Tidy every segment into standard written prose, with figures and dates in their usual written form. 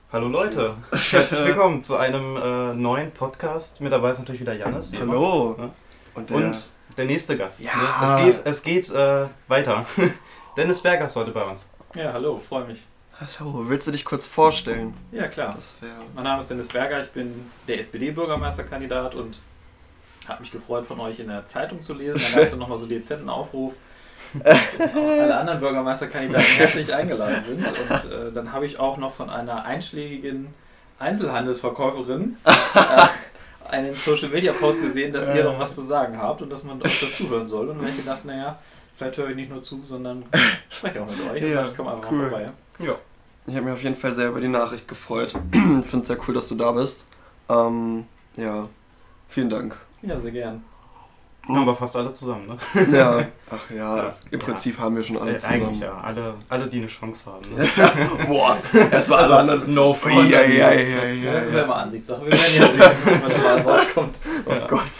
Hallo Leute, herzlich willkommen zu einem neuen Podcast. Mit dabei ist natürlich wieder Jannis. Hallo. Ja. Und der nächste Gast. Ja. Ne? Es geht weiter. Dennis Berger ist heute bei uns. Ja, hallo, freue mich. Hallo, willst du dich kurz vorstellen? Ja, klar. Das wäre... Mein Name ist Dennis Berger, ich bin der SPD-Bürgermeisterkandidat und habe mich gefreut, von euch in der Zeitung zu lesen. Dann gab es nochmal so einen dezenten Aufruf, dass auch alle anderen Bürgermeisterkandidaten herzlich eingeladen sind. Und dann habe ich auch noch von einer einschlägigen Einzelhandelsverkäuferin einen Social-Media-Post gesehen, dass ihr noch was zu sagen habt und dass man euch dazuhören soll. Und dann habe ich gedacht, naja, vielleicht höre ich nicht nur zu, sondern spreche auch mit euch. Ja, und ich komme einfach cool. mal vorbei. Ja. Ich habe mich auf jeden Fall sehr über die Nachricht gefreut. Ich finde es sehr cool, dass du da bist. Ja, vielen Dank. Ja, sehr gern. Haben wir fast alle zusammen, ne? Ja, ach ja, Ja. im Prinzip haben wir schon alle zusammen. Eigentlich ja, alle die eine Chance haben. Ne? Boah, das war also no front. ja. Ja, das ist ja immer Ansichtssache. Wir werden ja sehen, was man da mal rauskommt. Oh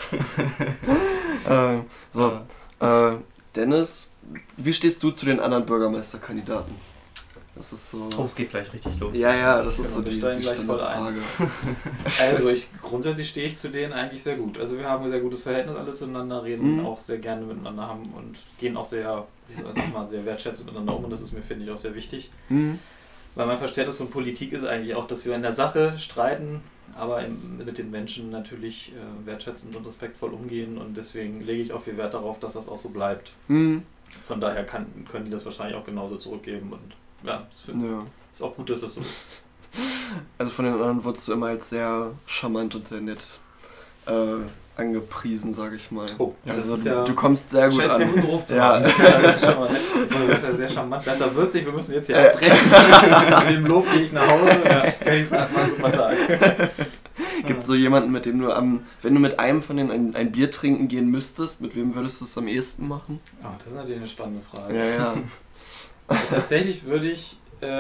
Gott. Dennis, wie stehst du zu den anderen Bürgermeisterkandidaten? Das ist so... Oh, es geht gleich richtig los. Ja, das ist Genau, so wir die steigen gleich voll Standardfrage. Also grundsätzlich stehe ich zu denen eigentlich sehr gut. Also wir haben ein sehr gutes Verhältnis alle zueinander, reden auch sehr gerne miteinander haben und gehen auch sehr, sehr wertschätzend miteinander um und das ist mir, finde ich, auch sehr wichtig. Mhm. Weil mein Verständnis von Politik ist eigentlich auch, dass wir in der Sache streiten, aber mit den Menschen natürlich wertschätzend und respektvoll umgehen und deswegen lege ich auch viel Wert darauf, dass das auch so bleibt. Mhm. Von daher können die das wahrscheinlich auch genauso zurückgeben und ja, Ja. ist auch gut, dass das so ist. Also von den anderen wurdest du immer als sehr charmant und sehr nett angepriesen, sage ich mal. Oh, ja, Also das ist ja... du kommst sehr gut Schätze, an. einen guten Ruf zu Ja. haben. Ja, das ist schon mal nett. Das ist ja sehr charmant. Besser wird's nicht, wir müssen jetzt hier abbrechen. Nach dem Lob gehe ich nach Hause. Ja, kann ich sagen, war ein super Tag. Gibt es so jemanden, mit dem du wenn du mit einem von denen ein Bier trinken gehen müsstest, mit wem würdest du es am ehesten machen? Oh, das ist natürlich eine spannende Frage. Ja. Tatsächlich würde ich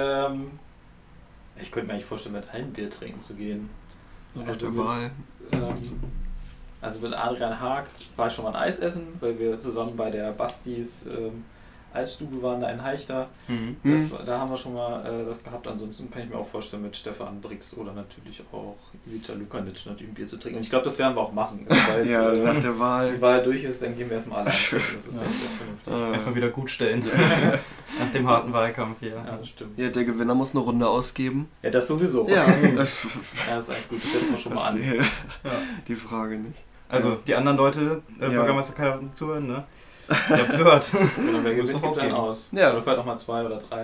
könnte mir eigentlich vorstellen, mit allen Bier trinken zu gehen. Nach der Wahl. Also mit Adrian Haag war ich schon mal ein Eis essen, weil wir zusammen bei der Bastis Eisstube waren, da in Heichter. Mhm. Da haben wir schon mal das gehabt. Ansonsten kann ich mir auch vorstellen, mit Stefan Brix oder natürlich auch Ivica Lukanic natürlich ein Bier zu trinken. Und ich glaube, das werden wir auch machen. Weil jetzt, Ja, nach der Wahl. die Wahl durch ist, dann gehen wir erstmal alle ein. Das ist denke ich auch vernünftig. Erstmal wieder gut stellen. Nach dem harten Wahlkampf hier. Ja, das stimmt. Ja, der Gewinner muss eine Runde ausgeben. Ja, das sowieso. Ja. Ja, das ist eigentlich gut. Das setzen wir schon mal an. Ja. Die Frage nicht. Also die anderen Leute, Bürgermeisterkandidaten zuhören, ne? Ihr habt's gehört. Genau, wer gewinnt, Muss gibt auch dann gehen. aus. Ja. Oder vielleicht noch mal 2 oder 3.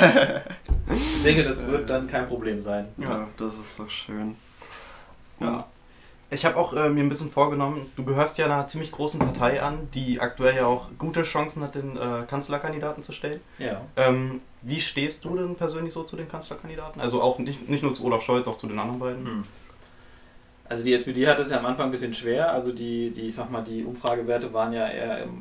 Ich denke, das wird dann kein Problem sein. Ja, das ist doch schön. Ja. Ich habe auch mir ein bisschen vorgenommen, du gehörst ja einer ziemlich großen Partei an, die aktuell ja auch gute Chancen hat, den Kanzlerkandidaten zu stellen. Ja. Wie stehst du denn persönlich so zu den Kanzlerkandidaten? Also auch nicht nur zu Olaf Scholz, auch zu den anderen beiden? Also die SPD hat es ja am Anfang ein bisschen schwer. Also ich sag mal, die Umfragewerte waren ja eher im,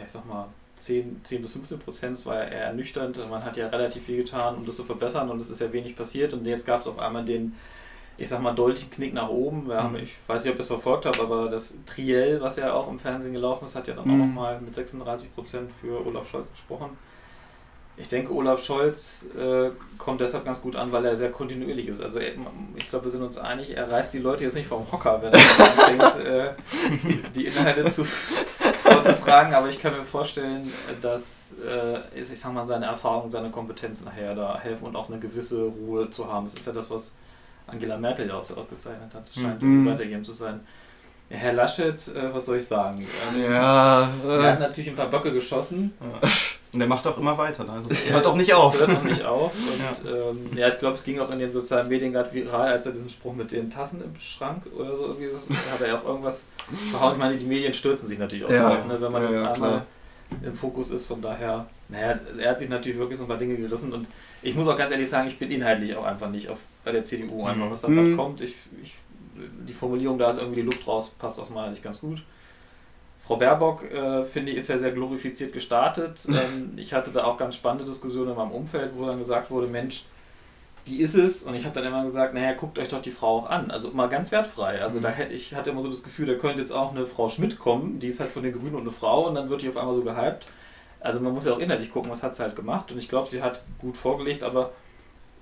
10 bis 15%. Das war ja eher ernüchternd. Man hat ja relativ viel getan, um das zu verbessern und es ist ja wenig passiert. Und jetzt gab es auf einmal den, ich sag mal, deutlichen Knick nach oben. Ich weiß nicht, ob ihr es verfolgt habt, aber das Triell, was ja auch im Fernsehen gelaufen ist, hat ja dann auch nochmal mit 36% für Olaf Scholz gesprochen. Ich denke, Olaf Scholz kommt deshalb ganz gut an, weil er sehr kontinuierlich ist. Also ich glaube, wir sind uns einig, er reißt die Leute jetzt nicht vom Hocker, wenn er anfängt, die Inhalte vorzutragen. Aber ich kann mir vorstellen, dass ich sag mal, seine Erfahrung und seine Kompetenz nachher da helfen und auch eine gewisse Ruhe zu haben. Das ist ja das, was Angela Merkel ja auch so ausgezeichnet hat. Das scheint weitergegeben zu sein. Ja, Herr Laschet, was soll ich sagen? Ja. Er hat natürlich ein paar Böcke geschossen. Ja. Und der macht auch immer weiter. Ne? Also es hört auch nicht auf. Es hört auch nicht auf. Und ich glaube, es ging auch in den sozialen Medien gerade viral, als er diesen Spruch mit den Tassen im Schrank oder so, da hat er ja auch irgendwas verhauen. Ich meine, die Medien stürzen sich natürlich auch drauf, ne? Wenn man jetzt einmal im Fokus ist. Von daher, er hat sich natürlich wirklich so ein paar Dinge gerissen. Und ich muss auch ganz ehrlich sagen, ich bin inhaltlich auch einfach nicht bei der CDU einfach, was da gerade kommt. Die Formulierung, da ist irgendwie die Luft raus, passt aus meiner Sicht ganz gut. Frau Baerbock, finde ich, ist ja sehr glorifiziert gestartet. Ich hatte da auch ganz spannende Diskussionen in meinem Umfeld, wo dann gesagt wurde, Mensch, die ist es. Und ich habe dann immer gesagt, naja, guckt euch doch die Frau auch an. Also mal ganz wertfrei. Also ich hatte immer so das Gefühl, da könnte jetzt auch eine Frau Schmidt kommen, die ist halt von den Grünen und eine Frau und dann wird die auf einmal so gehypt. Also man muss ja auch inhaltlich gucken, was hat sie halt gemacht. Und ich glaube, sie hat gut vorgelegt, aber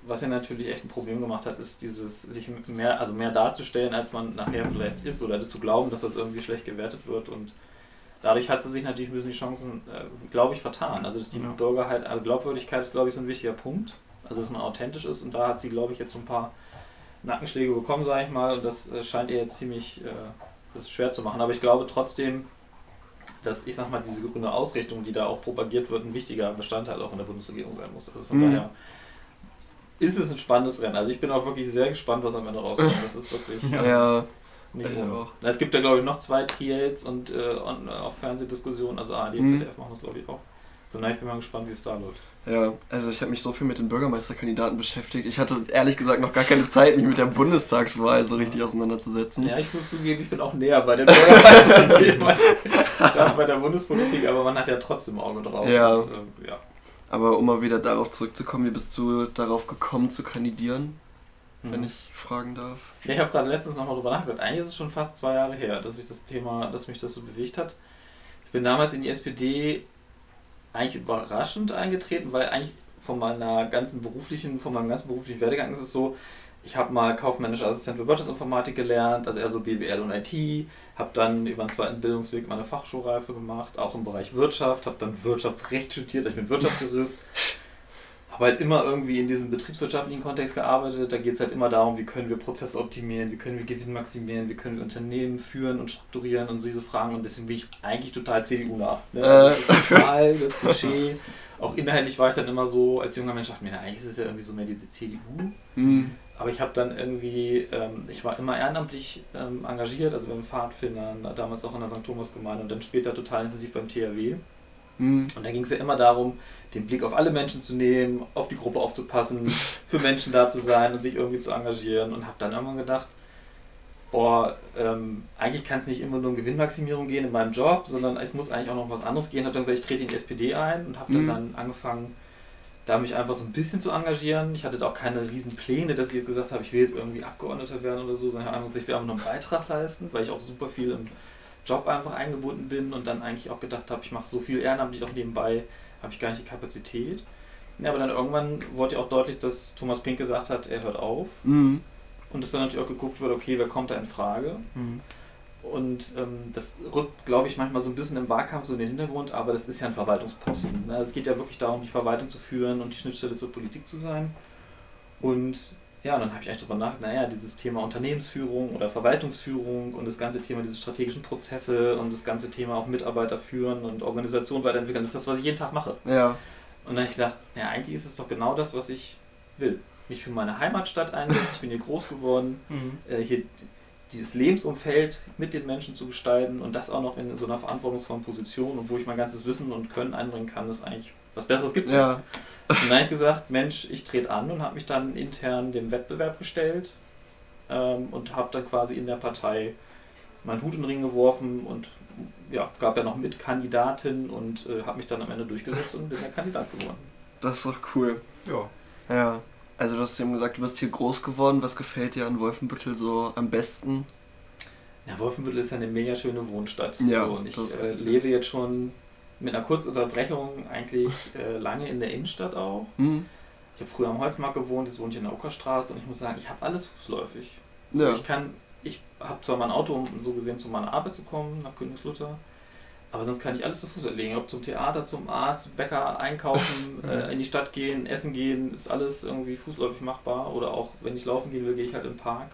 was ja natürlich echt ein Problem gemacht hat, ist dieses, sich mehr darzustellen, als man nachher vielleicht ist, oder zu glauben, dass das irgendwie schlecht gewertet wird, und dadurch hat sie sich natürlich ein bisschen die Chancen, glaube ich, vertan. Also dass die Bürger halt, also Glaubwürdigkeit ist, glaube ich, so ein wichtiger Punkt, also dass man authentisch ist, und da hat sie, glaube ich, jetzt so ein paar Nackenschläge bekommen, sage ich mal, und das scheint ihr jetzt ziemlich das schwer zu machen, aber ich glaube trotzdem, dass, ich sag mal, diese grüne Ausrichtung, die da auch propagiert wird, ein wichtiger Bestandteil auch in der Bundesregierung sein muss. Also von daher ist es ein spannendes Rennen. Also ich bin auch wirklich sehr gespannt, was am Ende rauskommt. Das ist wirklich nicht ohne. Es gibt ja, glaube ich, noch 2 Triels und auch Fernsehdiskussionen, also ARD und ZDF machen das, glaube ich, auch. Von daher, ich bin mal gespannt, wie es da läuft. Ja, also ich habe mich so viel mit den Bürgermeisterkandidaten beschäftigt. Ich hatte ehrlich gesagt noch gar keine Zeit, mich mit der Bundestagswahl so richtig auseinanderzusetzen. Ja, ich muss zugeben, ich bin auch näher bei den Bürgermeisterthemen als bei der Bundespolitik, aber man hat ja trotzdem Auge drauf. Ja. Und, Aber um mal wieder darauf zurückzukommen, wie bist du darauf gekommen zu kandidieren, wenn ich fragen darf? Ja, ich habe gerade letztens nochmal drüber nachgedacht. Eigentlich ist es schon fast 2 Jahre her, dass mich das so bewegt hat. Ich bin damals in die SPD eigentlich überraschend eingetreten, weil eigentlich von meinem ganzen beruflichen Werdegang ist es so, ich habe mal kaufmännischer Assistent für Wirtschaftsinformatik gelernt, also eher so BWL und IT, habe dann über einen zweiten Bildungsweg meine Fachhochschulreife gemacht, auch im Bereich Wirtschaft, habe dann Wirtschaftsrecht studiert, ich bin Wirtschaftsjurist, habe halt immer irgendwie in diesem betriebswirtschaftlichen Kontext gearbeitet. Da geht es halt immer darum, wie können wir Prozesse optimieren, wie können wir Gewinn maximieren, wie können wir Unternehmen führen und strukturieren und diese Fragen, und deswegen bin ich eigentlich total CDU nach. Ne? Also das ist total das Klischee. Auch inhaltlich war ich dann immer so, als junger Mensch dachte mir, eigentlich ist es ja irgendwie so mehr diese CDU. Aber ich habe dann irgendwie, ich war immer ehrenamtlich engagiert, also beim Pfadfindern, damals auch in der St. Thomas-Gemeinde und dann später total intensiv beim THW. Und da ging es ja immer darum, den Blick auf alle Menschen zu nehmen, auf die Gruppe aufzupassen, für Menschen da zu sein und sich irgendwie zu engagieren, und habe dann irgendwann gedacht, eigentlich kann es nicht immer nur um Gewinnmaximierung gehen in meinem Job, sondern es muss eigentlich auch noch um was anderes gehen. Habe dann gesagt, ich trete in die SPD ein und habe dann angefangen, da mich einfach so ein bisschen zu engagieren. Ich hatte da auch keine riesen Pläne, dass ich jetzt gesagt habe, ich will jetzt irgendwie Abgeordneter werden oder so, sondern ich habe einfach gesagt, ich will einfach nur einen Beitrag leisten, weil ich auch super viel im Job einfach eingebunden bin und dann eigentlich auch gedacht habe, ich mache so viel ehrenamtlich auch nebenbei, habe ich gar nicht die Kapazität. Ja, aber dann irgendwann wurde ja auch deutlich, dass Thomas Pink gesagt hat, er hört auf. Und es dann natürlich auch geguckt wird, okay, wer kommt da in Frage. Und das rückt, glaube ich, manchmal so ein bisschen im Wahlkampf so in den Hintergrund, aber das ist ja ein Verwaltungsposten. Ne? Es geht ja wirklich darum, die Verwaltung zu führen und die Schnittstelle zur Politik zu sein. Und ja, dann habe ich eigentlich darüber nachgedacht, dieses Thema Unternehmensführung oder Verwaltungsführung und das ganze Thema diese strategischen Prozesse und das ganze Thema auch Mitarbeiter führen und Organisation weiterentwickeln, das ist das, was ich jeden Tag mache. Ja. Und dann habe ich gedacht, eigentlich ist es doch genau das, was ich will. Mich für meine Heimatstadt einsetzen, ich bin hier groß geworden, hier dieses Lebensumfeld mit den Menschen zu gestalten und das auch noch in so einer verantwortungsvollen Position, und wo ich mein ganzes Wissen und Können einbringen kann, ist eigentlich was Besseres gibt es nicht. Und dann habe ich gesagt, Mensch, ich trete an, und habe mich dann intern dem Wettbewerb gestellt und habe dann quasi in der Partei meinen Hut in den Ring geworfen und gab ja noch Mitkandidaten und habe mich dann am Ende durchgesetzt und bin der Kandidat geworden. Das ist doch cool. Ja. Also du hast eben gesagt, du bist hier groß geworden. Was gefällt dir an Wolfenbüttel so am besten? Ja, Wolfenbüttel ist ja eine mega schöne Wohnstadt. Ja, und ich lebe jetzt schon mit einer kurzen Unterbrechung eigentlich lange in der Innenstadt auch. Ich habe früher am Holzmarkt gewohnt, jetzt wohne ich in der Okerstraße, und ich muss sagen, ich habe alles fußläufig. Ja. Ich habe zwar mein Auto, um so gesehen zu meiner Arbeit zu kommen, nach Königslutter, aber sonst kann ich alles zu Fuß erlegen. Ob zum Theater, zum Arzt, Bäcker, einkaufen, in die Stadt gehen, essen gehen, ist alles irgendwie fußläufig machbar. Oder auch, wenn ich laufen gehen will, gehe ich halt im Park.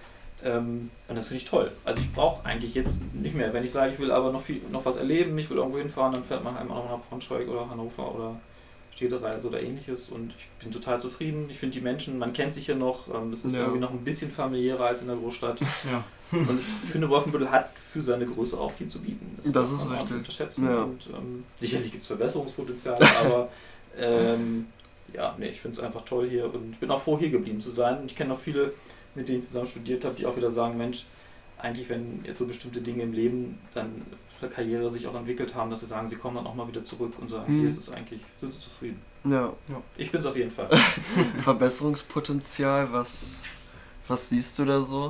Und das finde ich toll. Also ich brauche eigentlich jetzt nicht mehr. Wenn ich sage, ich will aber noch was erleben, ich will irgendwo hinfahren, dann fährt man einmal noch nach Braunschweig oder Hannover oder Städtereise oder ähnliches, und ich bin total zufrieden. Ich finde die Menschen, man kennt sich hier noch, das ist irgendwie noch ein bisschen familiärer als in der Großstadt. Ja. Und ich finde, Wolfenbüttel hat für seine Größe auch viel zu bieten. Das ist man richtig. Unterschätzen. Ja. Und sicherlich gibt es Verbesserungspotenzial, aber ich finde es einfach toll hier, und ich bin auch froh, hier geblieben zu sein. Und ich kenne auch viele, mit denen ich zusammen studiert habe, die auch wieder sagen, Mensch, eigentlich, wenn jetzt so bestimmte Dinge im Leben dann der Karriere sich auch entwickelt haben, dass sie sagen, sie kommen dann auch mal wieder zurück und sagen, hier ist es eigentlich, sind sie zufrieden. Ja. Ich bin es auf jeden Fall. Verbesserungspotenzial, was siehst du da so?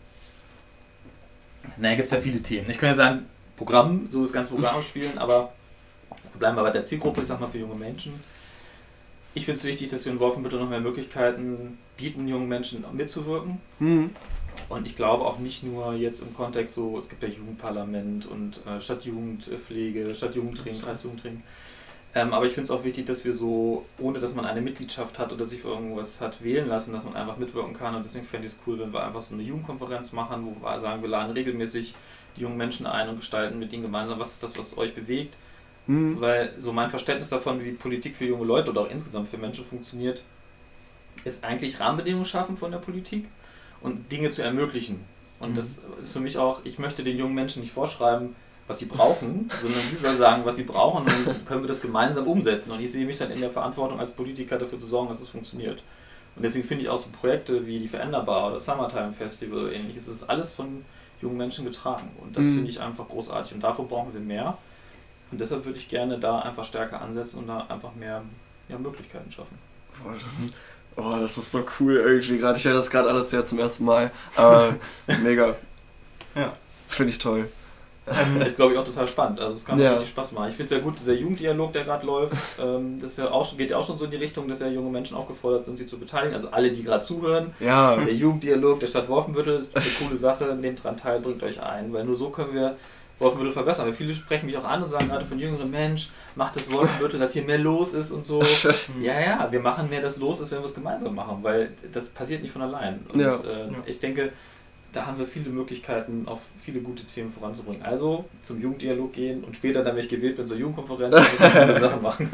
Naja, gibt es ja viele Themen. Ich könnte ja sagen, Programm, so das ganze Programm spielen, aber bleiben wir bei der Zielgruppe, ich sag mal für junge Menschen. Ich finde es wichtig, dass wir in Wolfenbüttel noch mehr Möglichkeiten bieten, jungen Menschen mitzuwirken. Und ich glaube auch nicht nur jetzt im Kontext so, es gibt ja Jugendparlament und Stadtjugendpflege, Stadtjugendring, Kreisjugendring. Aber ich finde es auch wichtig, dass wir so, ohne dass man eine Mitgliedschaft hat oder sich für irgendwas hat wählen lassen, dass man einfach mitwirken kann. Und deswegen fände ich es cool, wenn wir einfach so eine Jugendkonferenz machen, wo wir sagen, wir laden regelmäßig die jungen Menschen ein und gestalten mit ihnen gemeinsam, was ist das, was euch bewegt. Weil so mein Verständnis davon, wie Politik für junge Leute oder auch insgesamt für Menschen funktioniert, ist eigentlich Rahmenbedingungen schaffen von der Politik und Dinge zu ermöglichen. Und das ist für mich auch, ich möchte den jungen Menschen nicht vorschreiben, was sie brauchen, sondern sie sollen sagen, was sie brauchen, und dann können wir das gemeinsam umsetzen. Und ich sehe mich dann in der Verantwortung als Politiker dafür zu sorgen, dass es funktioniert. Und deswegen finde ich auch so Projekte wie die Veränderbar oder Summertime Festival oder ähnliches, ist alles von jungen Menschen getragen. Und das finde ich einfach großartig. Und davor brauchen wir mehr. Und deshalb würde ich gerne da einfach stärker ansetzen und da einfach mehr Möglichkeiten schaffen. Das ist so cool irgendwie gerade. Ich höre das gerade alles ja zum ersten Mal. Aber mega. Ja. Finde ich toll. Ist, glaube ich, auch total spannend. Also es kann auch richtig Spaß machen. Ich finde es ja gut, dieser Jugenddialog, der gerade läuft, das geht ja auch schon so in die Richtung, dass ja junge Menschen aufgefordert sind, sich zu beteiligen. Also alle, die gerade zuhören, der Jugenddialog der Stadt Wolfenbüttel ist eine coole Sache, nehmt dran teil, bringt euch ein, weil nur so können wir Wolfenbüttel verbessern. Weil viele sprechen mich auch an und sagen gerade von jüngeren, Mensch, macht das Wolfenbüttel, dass hier mehr los ist und so. Ja, wir machen mehr, dass los ist, wenn wir es gemeinsam machen, weil das passiert nicht von allein. Und ich denke, da haben wir viele Möglichkeiten, auch viele gute Themen voranzubringen. Also zum Jugenddialog gehen und später dann, wenn ich gewählt bin, zur Jugendkonferenz und viele Sachen machen.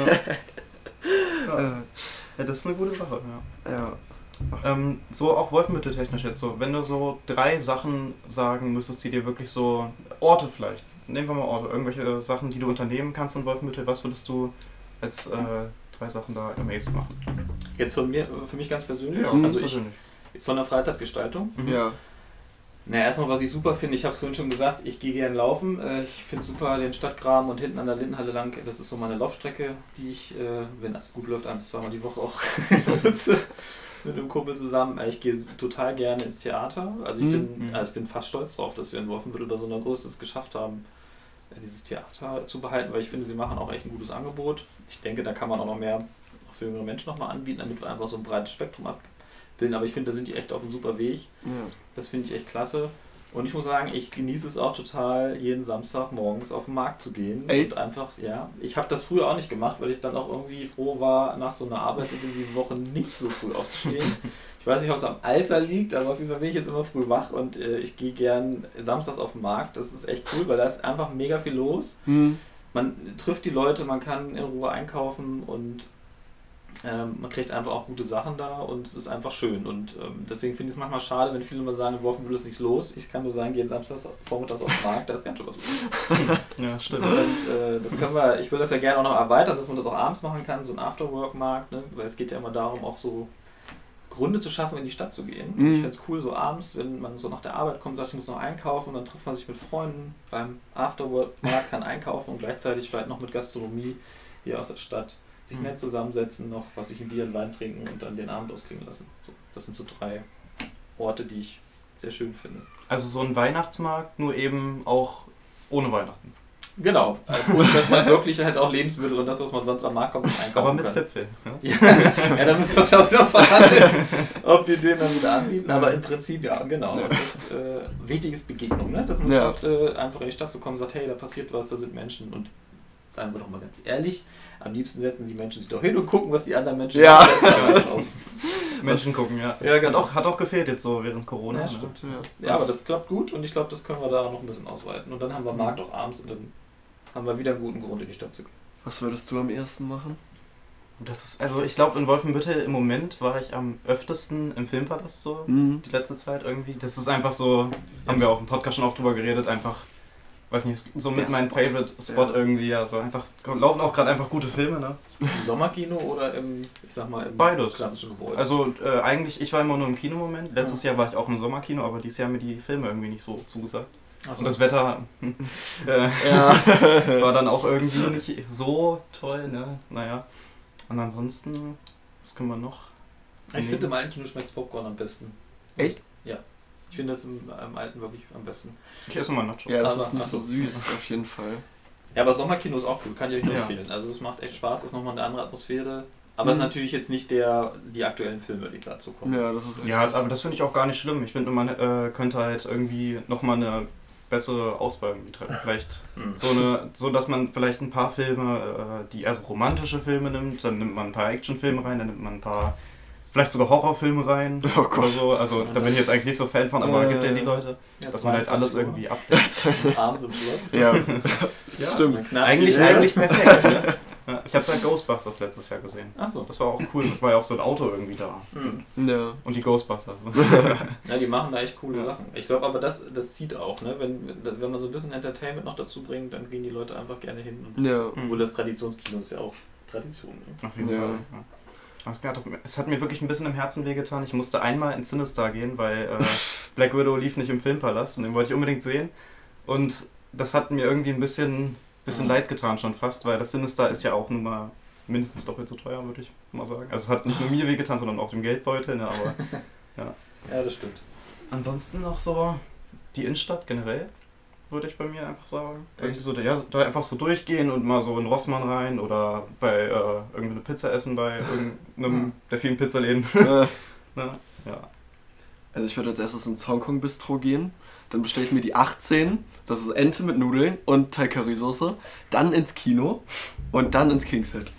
Ja, das ist eine gute Sache. So auch Wolfenbüttel technisch jetzt so, wenn du so 3 Sachen sagen müsstest, die dir wirklich so, Orte vielleicht, nehmen wir mal Orte, irgendwelche Sachen, die du unternehmen kannst in Wolfenbüttel, was würdest du als 3 Sachen da amazing machen? Jetzt für mich ganz persönlich? Ja, also persönlich. Von der Freizeitgestaltung? Ja. Erstmal, was ich super finde, ich habe es vorhin schon gesagt, ich gehe gerne laufen. Ich finde super den Stadtgraben und hinten an der Lindenhalle lang, das ist so meine Laufstrecke, die ich, wenn alles gut läuft, 1 bis 2 Mal die Woche auch nutze. Mit dem Kumpel zusammen. Ich gehe total gerne ins Theater. Also ich bin fast stolz drauf, dass wir in Wolfenbüttel bei so einer Größe es geschafft haben, dieses Theater zu behalten, weil ich finde, sie machen auch echt ein gutes Angebot. Ich denke, da kann man auch noch mehr für jüngere Menschen nochmal anbieten, damit wir einfach so ein breites Spektrum abbilden. Aber ich finde, da sind die echt auf einem super Weg. Ja. Das finde ich echt klasse. Und ich muss sagen, ich genieße es auch total, jeden Samstag morgens auf den Markt zu gehen. Echt? Und einfach, ich habe das früher auch nicht gemacht, weil ich dann auch irgendwie froh war, nach so einer arbeitsintensiven Woche nicht so früh aufzustehen. Ich weiß nicht, ob es am Alter liegt, aber auf jeden Fall bin ich jetzt immer früh wach und ich gehe gern samstags auf den Markt. Das ist echt cool, weil da ist einfach mega viel los. Man trifft die Leute, man kann in Ruhe einkaufen und man kriegt einfach auch gute Sachen da und es ist einfach schön. Und deswegen finde ich es manchmal schade, wenn viele immer sagen, in Wolfenbüttel ist nichts los. Ich kann nur sagen, gehen samstags vormittags auf den Markt, da ist ganz schön was los. Ja, stimmt. Und das ich will das ja gerne auch noch erweitern, dass man das auch abends machen kann, so ein Afterwork-Markt, ne? Weil es geht ja immer darum, auch so Gründe zu schaffen, in die Stadt zu gehen. Ich finde es cool, so abends, wenn man so nach der Arbeit kommt, sagt, ich muss noch einkaufen und dann trifft man sich mit Freunden beim Afterwork-Markt, kann einkaufen und gleichzeitig vielleicht noch mit Gastronomie hier aus der Stadt sich nett zusammensetzen, noch was ich in Bier und Wein trinken und dann den Abend ausklingen lassen. So, das sind so 3 Orte, die ich sehr schön finde. Also so ein Weihnachtsmarkt, nur eben auch ohne Weihnachten. Genau, und dass man wirklich halt auch Lebensmittel und das, was man sonst am Markt kommt, einkaufen kann. Aber mit Zipfeln. Ja, da müssen wir, glaube ich, noch verhandeln, ob die den dann wieder anbieten. Aber im Prinzip, ja, genau. Ja. Das wichtig ist Begegnung, ne? Dass man schafft, einfach in die Stadt zu kommen und sagt, hey, da passiert was, da sind Menschen. Und seien wir doch mal ganz ehrlich, am liebsten setzen die Menschen sich doch hin und gucken, was die anderen Menschen machen. Menschen gucken, ja. Genau. Hat auch gefehlt jetzt so während Corona. Ja, stimmt. Ja, aber das klappt gut und ich glaube, das können wir da noch ein bisschen ausweiten. Und dann haben wir Markt auch abends und dann haben wir wieder einen guten Grund, in die Stadt zu gehen. Was würdest du am ersten machen? Das ist, also ich glaube in Wolfenbüttel im Moment war ich am öftesten im Filmpalast so, die letzte Zeit irgendwie. Das ist einfach so, haben wir auch im Podcast schon oft drüber geredet, einfach, weiß nicht, so mit meinem Favorite-Spot irgendwie, ja, so einfach, laufen auch gerade einfach gute Filme, ne? Im Sommerkino oder im Beides. Klassischen Gebäude? Also eigentlich, ich war immer nur im Kino im Moment, letztes Jahr war ich auch im Sommerkino, aber dieses Jahr haben mir die Filme irgendwie nicht so zugesagt. So. Und das Wetter war dann auch irgendwie nicht so toll, ne? Naja. Und ansonsten, was können wir noch? Ich finde, im alten Kino schmeckt das Popcorn am besten. Echt? Ja. Ich finde das im alten wirklich am besten. Ich esse mal Nachos. Ja, das ist nicht so süß, auf jeden Fall. Ja, aber Sommerkino ist auch cool, kann ich euch nur empfehlen. Also es macht echt Spaß, ist nochmal eine andere Atmosphäre. Aber es ist natürlich jetzt nicht die aktuellen Filme, die gerade so kommen. Ja, das ist richtig. Ja, aber das finde ich auch gar nicht schlimm. Ich finde, man könnte halt irgendwie nochmal eine bessere Auswahl irgendwie treffen. Vielleicht so, dass man vielleicht ein paar Filme, die eher so romantische Filme nimmt, dann nimmt man ein paar Actionfilme rein, dann nimmt man ein paar, vielleicht sogar Horrorfilme rein. Oh Gott. Oder so. Also da bin ich jetzt eigentlich nicht so Fan von, aber gibt ja die Leute, dass man halt alles irgendwie abdeckt. Abends im Schloss. Ja, Ja, stimmt. Eigentlich perfekt. Ne? Ja, ich habe da Ghostbusters letztes Jahr gesehen. Ach so. Das war auch cool, war ja auch so ein Auto irgendwie da. Ja. Und die Ghostbusters. Ja, die machen da echt coole Sachen. Ich glaube aber, das zieht auch, ne? Wenn man so ein bisschen Entertainment noch dazu bringt, dann gehen die Leute einfach gerne hin. Ja. Obwohl das Traditionskino ist ja auch Tradition. Ne? Auf jeden Fall. Ja. Es hat mir wirklich ein bisschen im Herzen wehgetan. Ich musste einmal ins Sinister gehen, weil Black Widow lief nicht im Filmpalast und den wollte ich unbedingt sehen. Und das hat mir irgendwie ein bisschen leid getan schon fast, weil das Sinister ist ja auch nun mal mindestens doppelt so teuer, würde ich mal sagen. Also es hat nicht nur mir wehgetan, sondern auch dem Geldbeutel, ne, aber ja. Ja, das stimmt. Ansonsten noch so die Innenstadt generell, würde ich bei mir einfach sagen. Echt? So, ja, da einfach so durchgehen und mal so in Rossmann rein oder bei irgendeine Pizza essen bei irgendeinem der vielen Pizzaläden. Ja. Also ich würde als erstes ins Hongkong Bistro gehen, dann bestelle ich mir die 18, das ist Ente mit Nudeln und Thai Curry Soße, dann ins Kino und dann ins King's Head.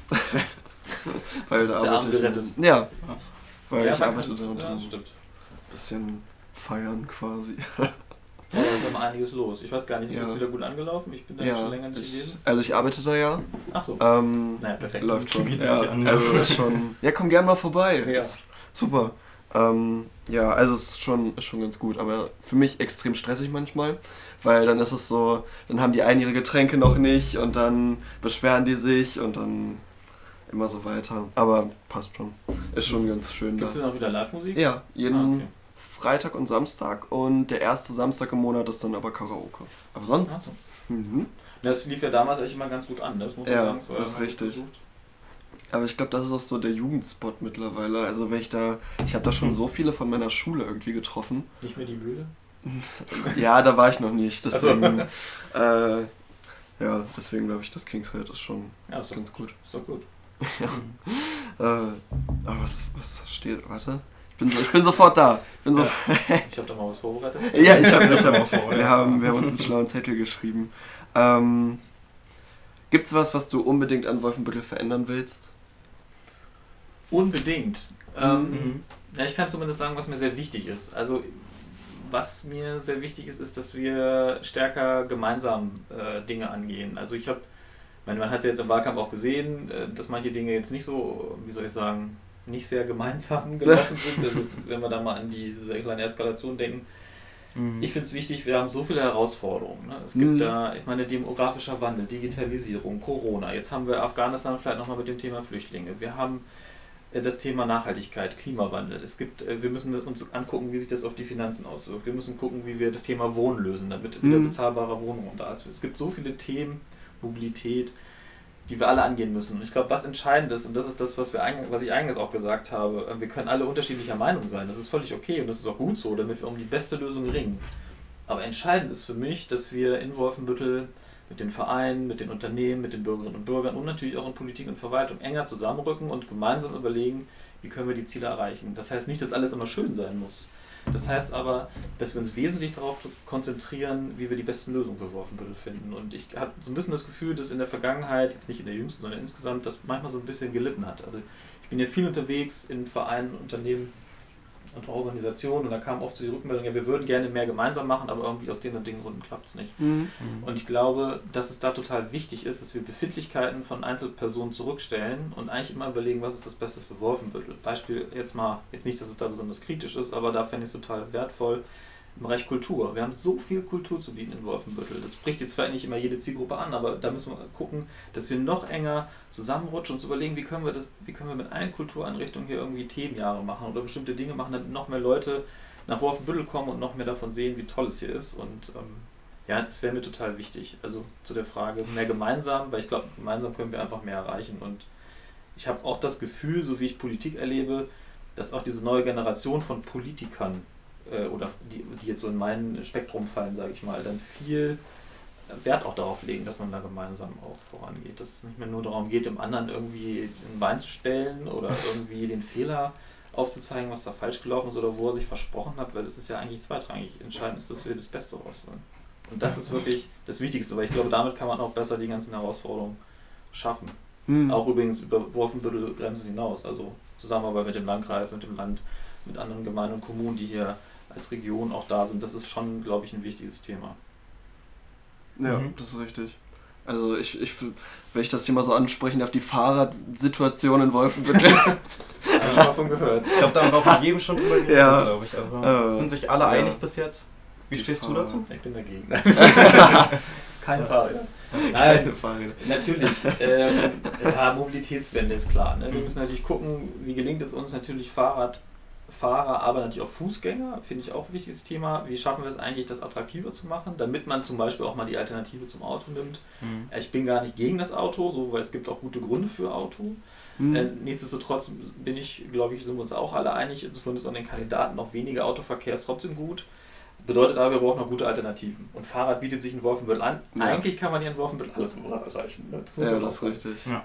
Weil da ist der Abend arbeite gerettet. ich. Ja, weil Ja, ich man arbeite kann- da und Ja, ein das stimmt. bisschen feiern quasi. Ja, da ist immer einiges los. Ich weiß gar nicht, ist Ja. jetzt wieder gut angelaufen? Ich bin da schon länger nicht gewesen. Also ich arbeite da ja. Ach so. Naja, perfekt. Läuft schon. Bietet Ja, sich an. also ist schon. Ja, komm gern mal vorbei. Ja. Ist super. Ja, also es ist schon ganz gut, aber für mich extrem stressig manchmal, weil dann ist es so, dann haben die einen ihre Getränke noch nicht und dann beschweren die sich und dann immer so weiter. Aber passt schon. Ist schon ganz schön da. Gibt es denn auch wieder Live-Musik? Ja, jeden Okay. Freitag und Samstag und der erste Samstag im Monat ist dann aber Karaoke. Aber Ach sonst. so. Mhm. Das lief ja damals echt immer ganz gut an, das muss man Ja, sagen. war das ist immer gut richtig. besucht. Aber ich glaube, das ist auch so der Jugendspot mittlerweile. Also wenn ich habe da schon so viele von meiner Schule irgendwie getroffen. Nicht mehr die Mühle? Ja, da war ich noch nicht. Ach so. Deswegen, deswegen glaube ich, das King's Head ist schon Ja, ist doch, ganz gut. ist doch gut. Aber was steht? Warte. Ich bin sofort da. Ich habe da mal was vorbereitet. Ja, ich habe was vor, wir haben uns einen schlauen Zettel geschrieben. Gibt's was du unbedingt an Wolfenbüttel verändern willst? Unbedingt. Mhm. Ja, ich kann zumindest sagen, was mir sehr wichtig ist. Also, was mir sehr wichtig ist, dass wir stärker gemeinsam Dinge angehen. Also man hat es ja jetzt im Wahlkampf auch gesehen, dass manche Dinge jetzt nicht so, wie soll ich sagen, nicht sehr gemeinsam gelaufen sind. Also, wenn wir da mal an diese kleine Eskalation denken. Ich finde es wichtig, wir haben so viele Herausforderungen. Ne? Es gibt da, ich meine, demografischer Wandel, Digitalisierung, Corona. Jetzt haben wir Afghanistan vielleicht nochmal mit dem Thema Flüchtlinge. Wir haben das Thema Nachhaltigkeit, Klimawandel. Wir müssen uns angucken, wie sich das auf die Finanzen auswirkt. Wir müssen gucken, wie wir das Thema Wohnen lösen, damit wieder bezahlbare Wohnungen da ist. Es gibt so viele Themen, Mobilität, die wir alle angehen müssen. Und ich glaube, was entscheidend ist, und das ist das, was ich eingangs auch gesagt habe, wir können alle unterschiedlicher Meinung sein. Das ist völlig okay und das ist auch gut so, damit wir um die beste Lösung ringen. Aber entscheidend ist für mich, dass wir in Wolfenbüttel mit den Vereinen, mit den Unternehmen, mit den Bürgerinnen und Bürgern und natürlich auch in Politik und Verwaltung enger zusammenrücken und gemeinsam überlegen, wie können wir die Ziele erreichen. Das heißt nicht, dass alles immer schön sein muss. Das heißt aber, dass wir uns wesentlich darauf konzentrieren, wie wir die besten Lösungen für Wolfenbüttel finden. Und ich habe so ein bisschen das Gefühl, dass in der Vergangenheit, jetzt nicht in der jüngsten, sondern insgesamt, das manchmal so ein bisschen gelitten hat. Also ich bin ja viel unterwegs in Vereinen, Unternehmen und auch Organisationen und da kam oft so die Rückmeldung, ja, wir würden gerne mehr gemeinsam machen, aber irgendwie aus den und den Gründen klappt es nicht. Und ich glaube, dass es da total wichtig ist, dass wir Befindlichkeiten von Einzelpersonen zurückstellen und eigentlich immer überlegen, was ist das Beste für Wolfenbüttel. Beispiel jetzt nicht, dass es da besonders kritisch ist, aber da fände ich es total wertvoll im Bereich Kultur. Wir haben so viel Kultur zu bieten in Wolfenbüttel. Das spricht jetzt vielleicht nicht immer jede Zielgruppe an, aber da müssen wir gucken, dass wir noch enger zusammenrutschen und uns überlegen, wie können wir mit allen Kultureinrichtungen hier irgendwie Themenjahre machen oder bestimmte Dinge machen, damit noch mehr Leute nach Wolfenbüttel kommen und noch mehr davon sehen, wie toll es hier ist. Und das wäre mir total wichtig. Also zu der Frage mehr gemeinsam, weil ich glaube, gemeinsam können wir einfach mehr erreichen. Und ich habe auch das Gefühl, so wie ich Politik erlebe, dass auch diese neue Generation von Politikern oder die jetzt so in mein Spektrum fallen, sage ich mal, dann viel Wert auch darauf legen, dass man da gemeinsam auch vorangeht. Dass es nicht mehr nur darum geht, dem anderen irgendwie ein Bein zu stellen oder irgendwie den Fehler aufzuzeigen, was da falsch gelaufen ist oder wo er sich versprochen hat, weil das ist ja eigentlich zweitrangig. Entscheidend ist, dass wir das Beste rausholen. Und das ist wirklich das Wichtigste, weil ich glaube, damit kann man auch besser die ganzen Herausforderungen schaffen. Auch übrigens über Wolfenbüttel-Grenzen hinaus, also Zusammenarbeit mit dem Landkreis, mit dem Land, mit anderen Gemeinden und Kommunen, die hier als Region auch da sind. Das ist schon, glaube ich, ein wichtiges Thema. Ja, das ist richtig. Also wenn ich das hier mal so ansprechen darf, die Fahrradsituation in Wolfenbüttel. Habe ich mal davon gehört. Ich glaube, da haben wir auch mit jedem schon drüber geredet, Ja. glaube ich. Also sind sich alle einig bis jetzt. Wie stehst du dazu? Ich bin dagegen. Kein Fahrrad. Nein, natürlich. Ja, Mobilitätswende ist klar. Ne? Wir müssen natürlich gucken, wie gelingt es uns natürlich Fahrradfahrer, aber natürlich auch Fußgänger, finde ich auch ein wichtiges Thema. Wie schaffen wir es eigentlich, das attraktiver zu machen, damit man zum Beispiel auch mal die Alternative zum Auto nimmt. Ich bin gar nicht gegen das Auto, so, weil es gibt auch gute Gründe für Auto. Nichtsdestotrotz sind wir uns auch alle einig, zumindest an den Kandidaten, noch weniger Autoverkehr ist trotzdem gut. Bedeutet aber, wir brauchen noch gute Alternativen. Und Fahrrad bietet sich in Wolfenbüttel an. Ja. Eigentlich kann man hier in Wolfenbüttel alles erreichen. Ne? Das ist richtig. Ja.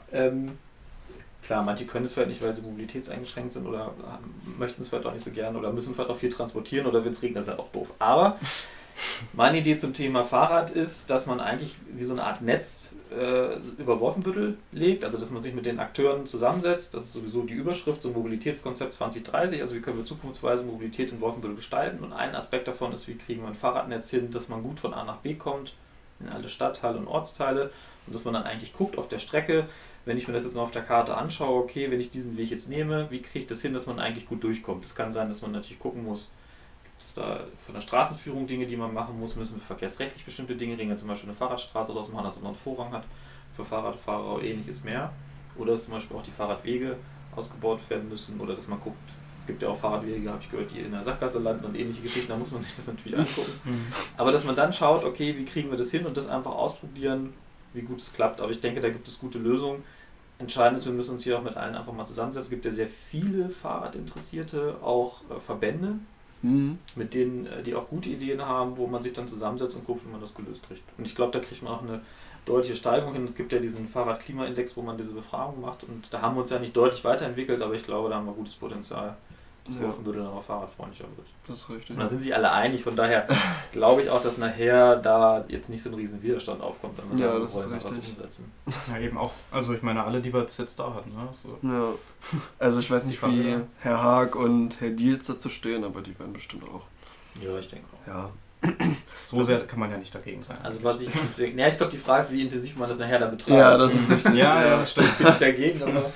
Klar, manche können es vielleicht nicht, weil sie mobilitätseingeschränkt sind oder möchten es vielleicht auch nicht so gerne oder müssen vielleicht auch viel transportieren oder wenn es regnet, ist halt auch doof. Aber meine Idee zum Thema Fahrrad ist, dass man eigentlich wie so eine Art Netz über Wolfenbüttel legt, also dass man sich mit den Akteuren zusammensetzt. Das ist sowieso die Überschrift, so ein Mobilitätskonzept 2030, also wie können wir zukunftsweise Mobilität in Wolfenbüttel gestalten. Und ein Aspekt davon ist, wie kriegen wir ein Fahrradnetz hin, dass man gut von A nach B kommt, in alle Stadtteile und Ortsteile und dass man dann eigentlich guckt auf der Strecke, wenn ich mir das jetzt mal auf der Karte anschaue, okay, wenn ich diesen Weg jetzt nehme, wie kriege ich das hin, dass man eigentlich gut durchkommt. Es kann sein, dass man natürlich gucken muss, gibt es da von der Straßenführung Dinge, die man machen muss, müssen wir verkehrsrechtlich bestimmte Dinge regeln, zum Beispiel eine Fahrradstraße oder machen, dass man einen Vorrang hat für Fahrradfahrer oder ähnliches mehr. Oder dass zum Beispiel auch die Fahrradwege ausgebaut werden müssen oder dass man guckt, es gibt ja auch Fahrradwege, habe ich gehört, die in der Sackgasse landen und ähnliche Geschichten, da muss man sich das natürlich angucken. Aber dass man dann schaut, okay, wie kriegen wir das hin und das einfach ausprobieren, wie gut es klappt. Aber ich denke, da gibt es gute Lösungen. Entscheidend ist, wir müssen uns hier auch mit allen einfach mal zusammensetzen. Es gibt ja sehr viele Fahrradinteressierte, auch Verbände, mit denen, die auch gute Ideen haben, wo man sich dann zusammensetzt und guckt, wie man das gelöst kriegt. Und ich glaube, da kriegt man auch eine deutliche Steigerung hin. Es gibt ja diesen Fahrradklimaindex, wo man diese Befragung macht und da haben wir uns ja nicht deutlich weiterentwickelt, aber ich glaube, da haben wir gutes Potenzial, dass Wolfenbüttel dann auch fahrradfreundlicher wird. Das ist richtig. Und da sind sich alle einig, von daher glaube ich auch, dass nachher da jetzt nicht so ein riesen Widerstand aufkommt, wenn wir sagen, wir wollen was umsetzen. Ja, eben auch. Also ich meine, alle, die wir bis jetzt da hatten. Ne? So. Ja. Also ich weiß nicht, wie Herr Haag und Herr Diels dazu stehen, aber die werden bestimmt auch. Ja, ich denke auch. Ja. So sehr kann man ja nicht dagegen sein. Also was ich glaube, die Frage ist, wie intensiv man das nachher da betreibt. Ja, das ist richtig. Ja, stimmt. Bin ich dagegen, aber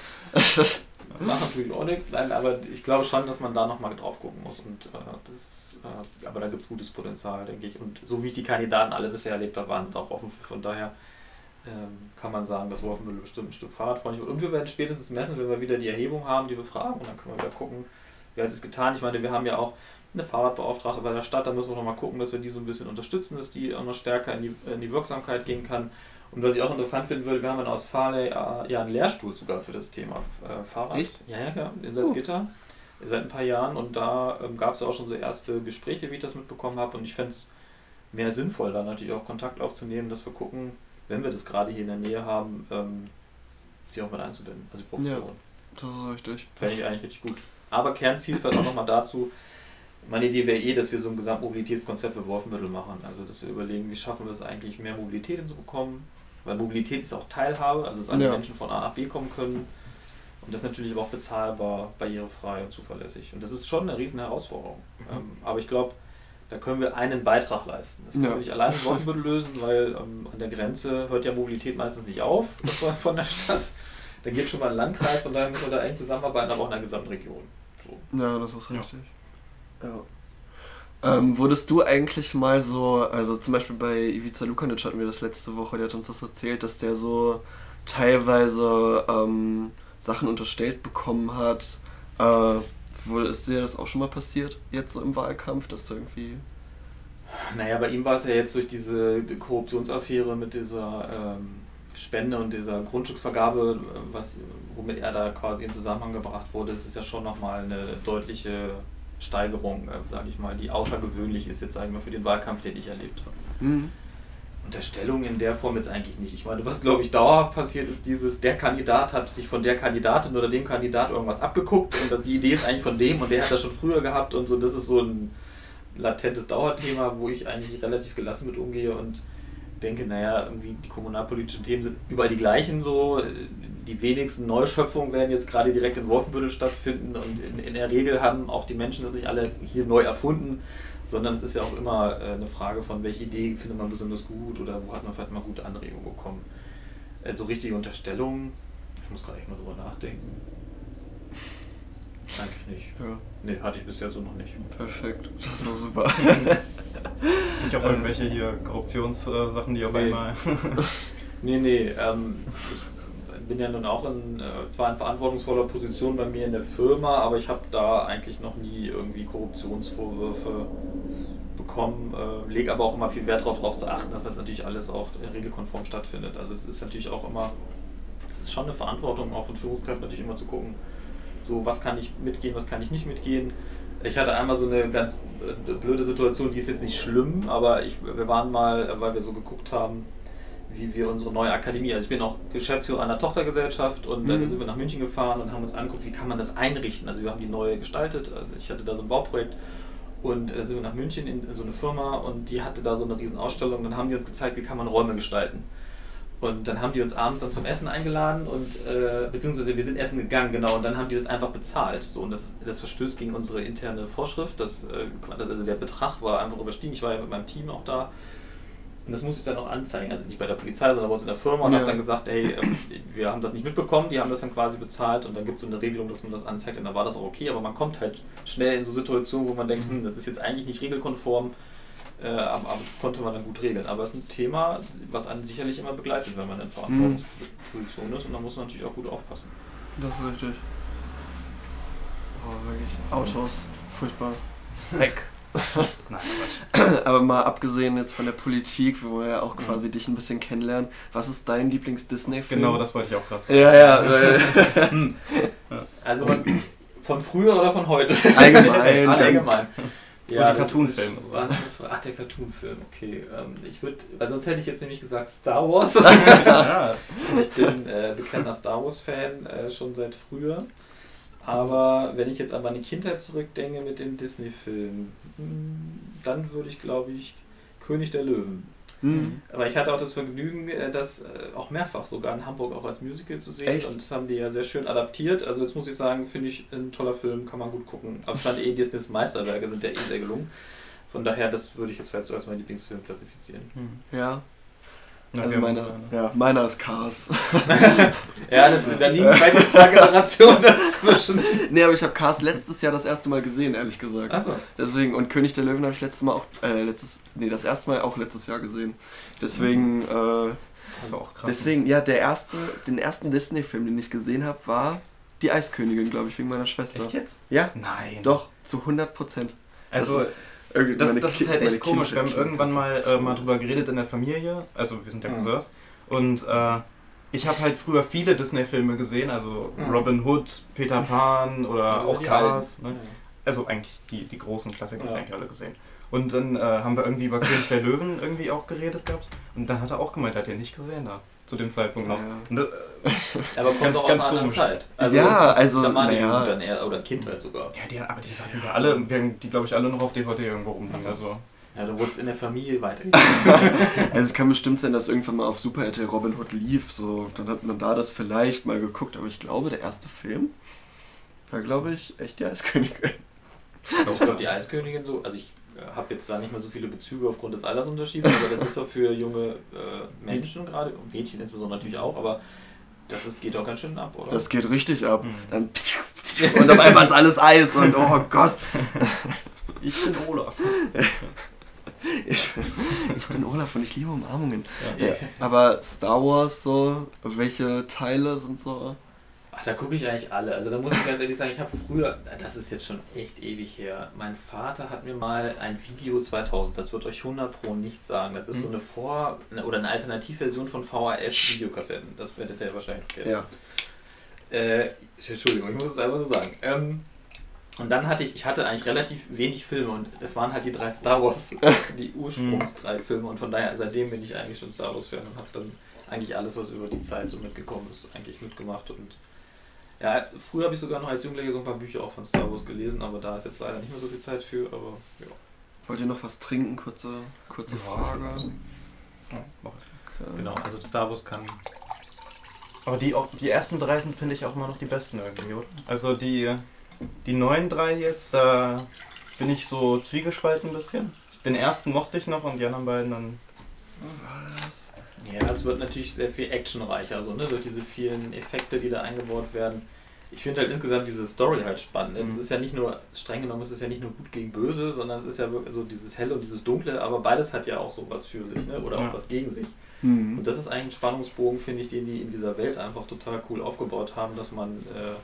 macht natürlich auch nichts. Nein, aber ich glaube schon, dass man da nochmal drauf gucken muss. Und aber da gibt es gutes Potenzial, denke ich. Und so wie ich die Kandidaten alle bisher erlebt habe, waren sie auch offen. Von daher kann man sagen, dass Wolfenbüttel bestimmt ein Stück fahrradfreundlich wird. Und wir werden spätestens messen, wenn wir wieder die Erhebung haben, die Befragung. Und dann können wir wieder gucken, wie hat es getan. Ich meine, wir haben ja auch eine Fahrradbeauftragte bei der Stadt. Da müssen wir nochmal gucken, dass wir die so ein bisschen unterstützen, dass die auch noch stärker in die Wirksamkeit gehen kann. Und was ich auch interessant finden würde, wir haben in Ostfalen ja einen Lehrstuhl sogar für das Thema Fahrrad. Echt? Ja, in Salzgitter. Seit ein paar Jahren und da gab es ja auch schon so erste Gespräche, wie ich das mitbekommen habe und ich fände es mehr sinnvoll, da natürlich auch Kontakt aufzunehmen, dass wir gucken, wenn wir das gerade hier in der Nähe haben, sie auch mit einzubinden, also die Profession. Ja, das ist richtig. Fände ich eigentlich richtig gut. Aber Kernziel fällt auch nochmal dazu, meine Idee wäre dass wir so ein Gesamtmobilitätskonzept für Wolfenbüttel machen, also dass wir überlegen, wie schaffen wir es eigentlich, mehr Mobilität hinzubekommen, weil Mobilität ist auch Teilhabe, also dass alle Menschen von A nach B kommen können. Und das natürlich aber auch bezahlbar, barrierefrei und zuverlässig. Und das ist schon eine riesen Herausforderung. Aber ich glaube, da können wir einen Beitrag leisten. Das können wir nicht alleine in Wolfenbüttel lösen, weil an der Grenze hört ja Mobilität meistens nicht auf von der Stadt. Da geht schon mal ein Landkreis, von daher müssen wir da eng zusammenarbeiten, aber auch in der Gesamtregion. So. Ja, das ist richtig. Ja. Wurdest du eigentlich mal so, also zum Beispiel bei Ivica Lukanic hatten wir das letzte Woche, der hat uns das erzählt, dass der so teilweise Sachen unterstellt bekommen hat. Ist dir das auch schon mal passiert, jetzt so im Wahlkampf, dass du irgendwie... Naja, bei ihm war es ja jetzt durch diese Korruptionsaffäre mit dieser Spende und dieser Grundstücksvergabe, womit er da quasi in Zusammenhang gebracht wurde, das ist ja schon nochmal eine deutliche Steigerung, sage ich mal, die außergewöhnlich ist jetzt, sagen wir, für den Wahlkampf, den ich erlebt habe. Und Unterstellung in der Form jetzt eigentlich nicht. Ich meine, was glaube ich dauerhaft passiert ist der Kandidat hat sich von der Kandidatin oder dem Kandidat irgendwas abgeguckt und die Idee ist eigentlich von dem und der hat das schon früher gehabt und so. Das ist so ein latentes Dauerthema, wo ich eigentlich relativ gelassen mit umgehe und denke, naja, irgendwie die kommunalpolitischen Themen sind überall die gleichen so. Die wenigsten Neuschöpfungen werden jetzt gerade direkt in Wolfenbüttel stattfinden und in der Regel haben auch die Menschen das nicht alle hier neu erfunden, sondern es ist ja auch immer eine Frage von, welche Idee findet man besonders gut oder wo hat man vielleicht mal gute Anregungen bekommen. So richtige Unterstellungen, ich muss gerade echt mal drüber nachdenken. Eigentlich nicht. Ja. Nee, hatte ich bisher so noch nicht. Perfekt, das ist doch super. Ich auch irgendwelche hier Korruptionssachen, die auf einmal... Nee, ich bin ja nun auch zwar in verantwortungsvoller Position bei mir in der Firma, aber ich habe da eigentlich noch nie irgendwie Korruptionsvorwürfe bekommen, lege aber auch immer viel Wert darauf zu achten, dass das natürlich alles auch regelkonform stattfindet. Also es ist natürlich auch immer, es ist schon eine Verantwortung auch von Führungskräften natürlich immer zu gucken, so was kann ich mitgehen, was kann ich nicht mitgehen. Ich hatte einmal so eine ganz blöde Situation, die ist jetzt nicht schlimm, aber wir waren mal, weil wir so geguckt haben, wie wir unsere neue Akademie, also ich bin auch Geschäftsführer einer Tochtergesellschaft und da sind wir nach München gefahren und haben uns angeguckt, wie kann man das einrichten. Also wir haben die neu gestaltet, ich hatte da so ein Bauprojekt und sind wir nach München in so eine Firma und die hatte da so eine riesen Ausstellung, dann haben die uns gezeigt, wie kann man Räume gestalten. Und dann haben die uns abends dann zum Essen eingeladen und beziehungsweise wir sind essen gegangen, genau, und dann haben die das einfach bezahlt. So, und das verstößt gegen unsere interne Vorschrift, also der Betrag war einfach überstiegen, ich war ja mit meinem Team auch da. Und das musste ich dann auch anzeigen, also nicht bei der Polizei, sondern bei uns in der Firma und habe dann gesagt, hey, wir haben das nicht mitbekommen, die haben das dann quasi bezahlt und dann gibt es so eine Regelung, dass man das anzeigt und dann war das auch okay, aber man kommt halt schnell in so Situationen, wo man denkt, das ist jetzt eigentlich nicht regelkonform, aber das konnte man dann gut regeln. Aber es ist ein Thema, was einen sicherlich immer begleitet, wenn man in Verantwortungsposition ist und da muss man natürlich auch gut aufpassen. Das ist richtig. Oh, wirklich. Autos, furchtbar. Weg. Nein, Quatsch. Aber mal abgesehen jetzt von der Politik, wo wir ja auch quasi dich ein bisschen kennenlernen, was ist dein Lieblings-Disney-Film? Genau, das wollte ich auch gerade sagen. Ja. Also von früher oder von heute? Allgemein. Allgemein. So die Cartoon-Filme. Ach, der Cartoon-Film, okay. Weil sonst hätte ich jetzt nämlich gesagt Star Wars. Ja. Ich bin bekannter Star Wars-Fan, schon seit früher. Aber wenn ich jetzt an meine Kindheit zurückdenke mit den Disney-Filmen, dann würde ich, glaube ich, König der Löwen. Aber ich hatte auch das Vergnügen, das auch mehrfach sogar in Hamburg auch als Musical zu sehen. Echt? Und das haben die ja sehr schön adaptiert. Also jetzt muss ich sagen, finde ich ein toller Film, kann man gut gucken. Aber ich fand Disneys Meisterwerke sind ja sehr gelungen. Von daher, das würde ich jetzt vielleicht so als mein Lieblingsfilm klassifizieren. Ja. Ja, Also meiner ist Cars. Ja, da liegen vielleicht 2 Generationen dazwischen. Nee, aber ich habe Cars letztes Jahr das erste Mal gesehen, ehrlich gesagt. Achso. Deswegen, und König der Löwen habe ich das erste Mal auch letztes Jahr gesehen. Deswegen, Das ist auch krass. deswegen, ja, den ersten Disney-Film, den ich gesehen habe, war Die Eiskönigin, glaube ich, wegen meiner Schwester. Echt jetzt? Ja, Nein. doch, zu 100%. Also, das ist halt echt komisch. Wir haben irgendwann mal drüber geredet in der Familie, also wir sind ja Cousins, und ich habe halt früher viele Disney-Filme gesehen, also Robin Hood, Peter Pan oder auch Cars. Ne? Also eigentlich die großen Klassiker habe ich eigentlich alle gesehen. Und dann haben wir irgendwie über König der Löwen irgendwie auch geredet gehabt und dann hat er auch gemeint, er hat den nicht gesehen da. Zu dem Zeitpunkt noch. Ja. Aber kommt doch aus einer anderen Zeit. Also dann eher, oder Kindheit sogar. Ja, aber die hatten wir alle, wir haben die glaube ich alle noch auf DVD irgendwo rumliegen. Also. Ja, du wurdest in der Familie weitergegeben. Also es kann bestimmt sein, dass irgendwann mal auf Super RTL Robin Hood lief, so, dann hat man da das vielleicht mal geguckt, aber ich glaube, der erste Film war, glaube ich, echt die Eiskönigin. Ich glaube, die Eiskönigin so, also ich habe jetzt da nicht mehr so viele Bezüge aufgrund des Altersunterschieds, aber das ist doch für junge Menschen gerade, und Mädchen insbesondere natürlich auch, aber geht auch ganz schön ab, oder? Das geht richtig ab. Dann und auf einmal ist alles Eis und oh Gott. Ich bin Olaf. Ich bin Olaf und ich liebe Umarmungen. Ja. Aber Star Wars, so, welche Teile sind so? Ach, da gucke ich eigentlich alle. Also da muss ich ganz ehrlich sagen, ich habe früher, das ist jetzt schon echt ewig her, mein Vater hat mir mal ein Video 2000, das wird euch 100 Pro nicht sagen, das ist so eine Alternativversion von VHS-Videokassetten, das werdet ihr ja wahrscheinlich kennen. Ja. Entschuldigung, ich muss es einfach so sagen. Und dann hatte ich eigentlich relativ wenig Filme und es waren halt die 3 Star Wars, die Ursprungs 3 Filme und von daher, seitdem bin ich eigentlich schon Star Wars Fan und habe dann eigentlich alles, was über die Zeit so mitgekommen ist, eigentlich mitgemacht und ja, früher habe ich sogar noch als Jugendlicher so ein paar Bücher auch von Star Wars gelesen, aber da ist jetzt leider nicht mehr so viel Zeit für, aber ja. Wollt ihr noch was trinken? Kurze Frage. Ja, mach ich. Okay. Genau, also Star Wars kann... Aber die ersten 3 sind, finde ich, auch immer noch die besten irgendwie, oder? Also die neuen 3 jetzt, da bin ich so zwiegespalten ein bisschen. Den ersten mochte ich noch und die anderen beiden dann... Was? Ja, es wird natürlich sehr viel actionreicher, so, ne, durch diese vielen Effekte, die da eingebaut werden. Ich finde halt insgesamt diese Story halt spannend. Ne? Das ist ja nicht nur, streng genommen ist es ja nicht nur gut gegen böse, sondern es ist ja wirklich so dieses Helle und dieses Dunkle, aber beides hat ja auch so was für sich, ne? Oder auch was gegen sich. Und das ist eigentlich ein Spannungsbogen, finde ich, den die in dieser Welt einfach total cool aufgebaut haben, dass man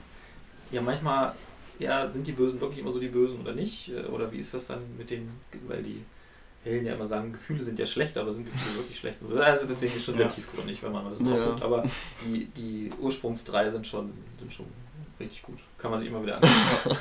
ja manchmal, ja, sind die Bösen wirklich immer so die Bösen oder nicht? Oder wie ist das dann mit den, weil die Helden ja immer sagen, Gefühle sind ja schlecht, aber sind Gefühle wirklich schlecht? Und so. Also deswegen ist es schon sehr tiefgründig, wenn man das drauf guckt. Aber die Ursprungs-3 sind schon richtig gut. Kann man sich immer wieder anschauen.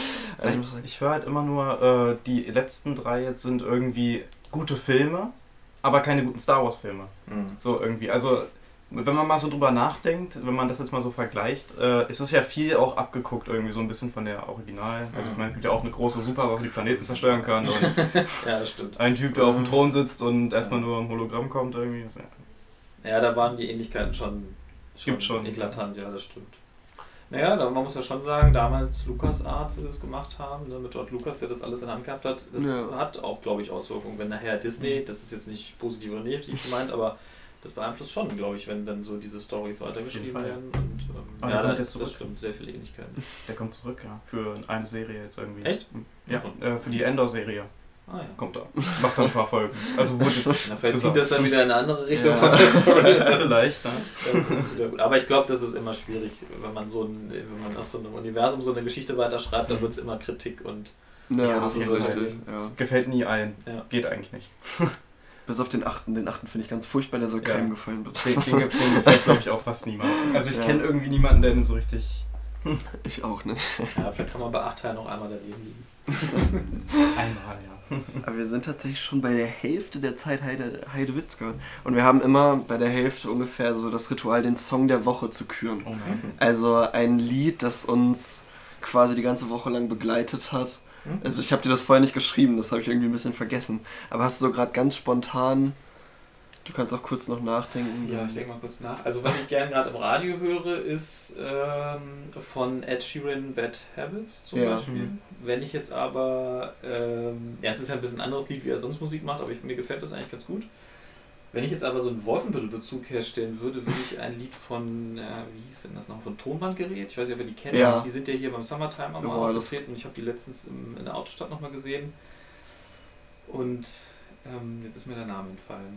Ich höre halt immer nur, die letzten 3 jetzt sind irgendwie gute Filme, aber keine guten Star Wars Filme. So irgendwie. Also wenn man mal so drüber nachdenkt, wenn man das jetzt mal so vergleicht, ist es ja viel auch abgeguckt irgendwie so ein bisschen von der Original. Also ich meine, es gibt ja auch eine große Superwaffe, die Planeten zerstören kann und ja, das stimmt. Ein Typ, der auf dem Thron sitzt und erstmal nur im Hologramm kommt irgendwie. Ja, da waren die Ähnlichkeiten schon eklatant, ja, das stimmt. Naja, man muss ja schon sagen, damals LucasArts, die das gemacht haben, ne, mit George Lucas, der das alles in der Hand gehabt hat, das hat auch, glaube ich, Auswirkungen. Wenn nachher Disney, das ist jetzt nicht positiv oder negativ gemeint, aber das beeinflusst schon, glaube ich, wenn dann so diese Storys weitergeschrieben werden. Und ja, das stimmt, sehr viele Ähnlichkeiten. Der kommt zurück, ja, für eine Serie jetzt irgendwie. Echt? Ja, für die Endor-Serie. Ah, ja. Kommt da. Macht da ein paar Folgen. Also wurde jetzt vielleicht zieht das dann wieder in eine andere Richtung von der Story. Vielleicht, ne? Das ist wieder gut. Aber ich glaube, das ist immer schwierig, wenn man aus so einem Universum so eine Geschichte weiterschreibt, dann wird es immer Kritik und... Ja, das ist richtig. Das gefällt nie allen. Ja. Geht eigentlich nicht. Bis auf den 8. Den 8. finde ich ganz furchtbar, der soll keinem gefallen. Den gefällt, glaube ich, auch fast niemand. Also ich kenne irgendwie niemanden, der den so richtig... Ich auch nicht. Ja, vielleicht kann man bei 8 Teilen noch einmal daneben liegen. Einmal, ja. Aber wir sind tatsächlich schon bei der Hälfte der Zeit Heidewitzka. Und wir haben immer bei der Hälfte ungefähr so das Ritual, den Song der Woche zu küren. Oh nein. Also ein Lied, das uns quasi die ganze Woche lang begleitet hat. Also ich habe dir das vorher nicht geschrieben, das habe ich irgendwie ein bisschen vergessen. Aber hast du so gerade ganz spontan... Du kannst auch kurz noch nachdenken. Ja, ich denke mal kurz nach. Also was ich gerne gerade im Radio höre, ist von Ed Sheeran Bad Habits zum Beispiel. Wenn ich jetzt aber, es ist ja ein bisschen ein anderes Lied, wie er sonst Musik macht, aber mir gefällt das eigentlich ganz gut. Wenn ich jetzt aber so einen Wolfenbüttel-Bezug herstellen würde, würde ich ein Lied von, wie hieß denn das noch, von Tonbandgerät, ich weiß nicht, ob ihr die kennt, die sind ja hier beim Summertime am aufgetreten und ich habe die letztens in der Autostadt nochmal gesehen und jetzt ist mir der Name entfallen.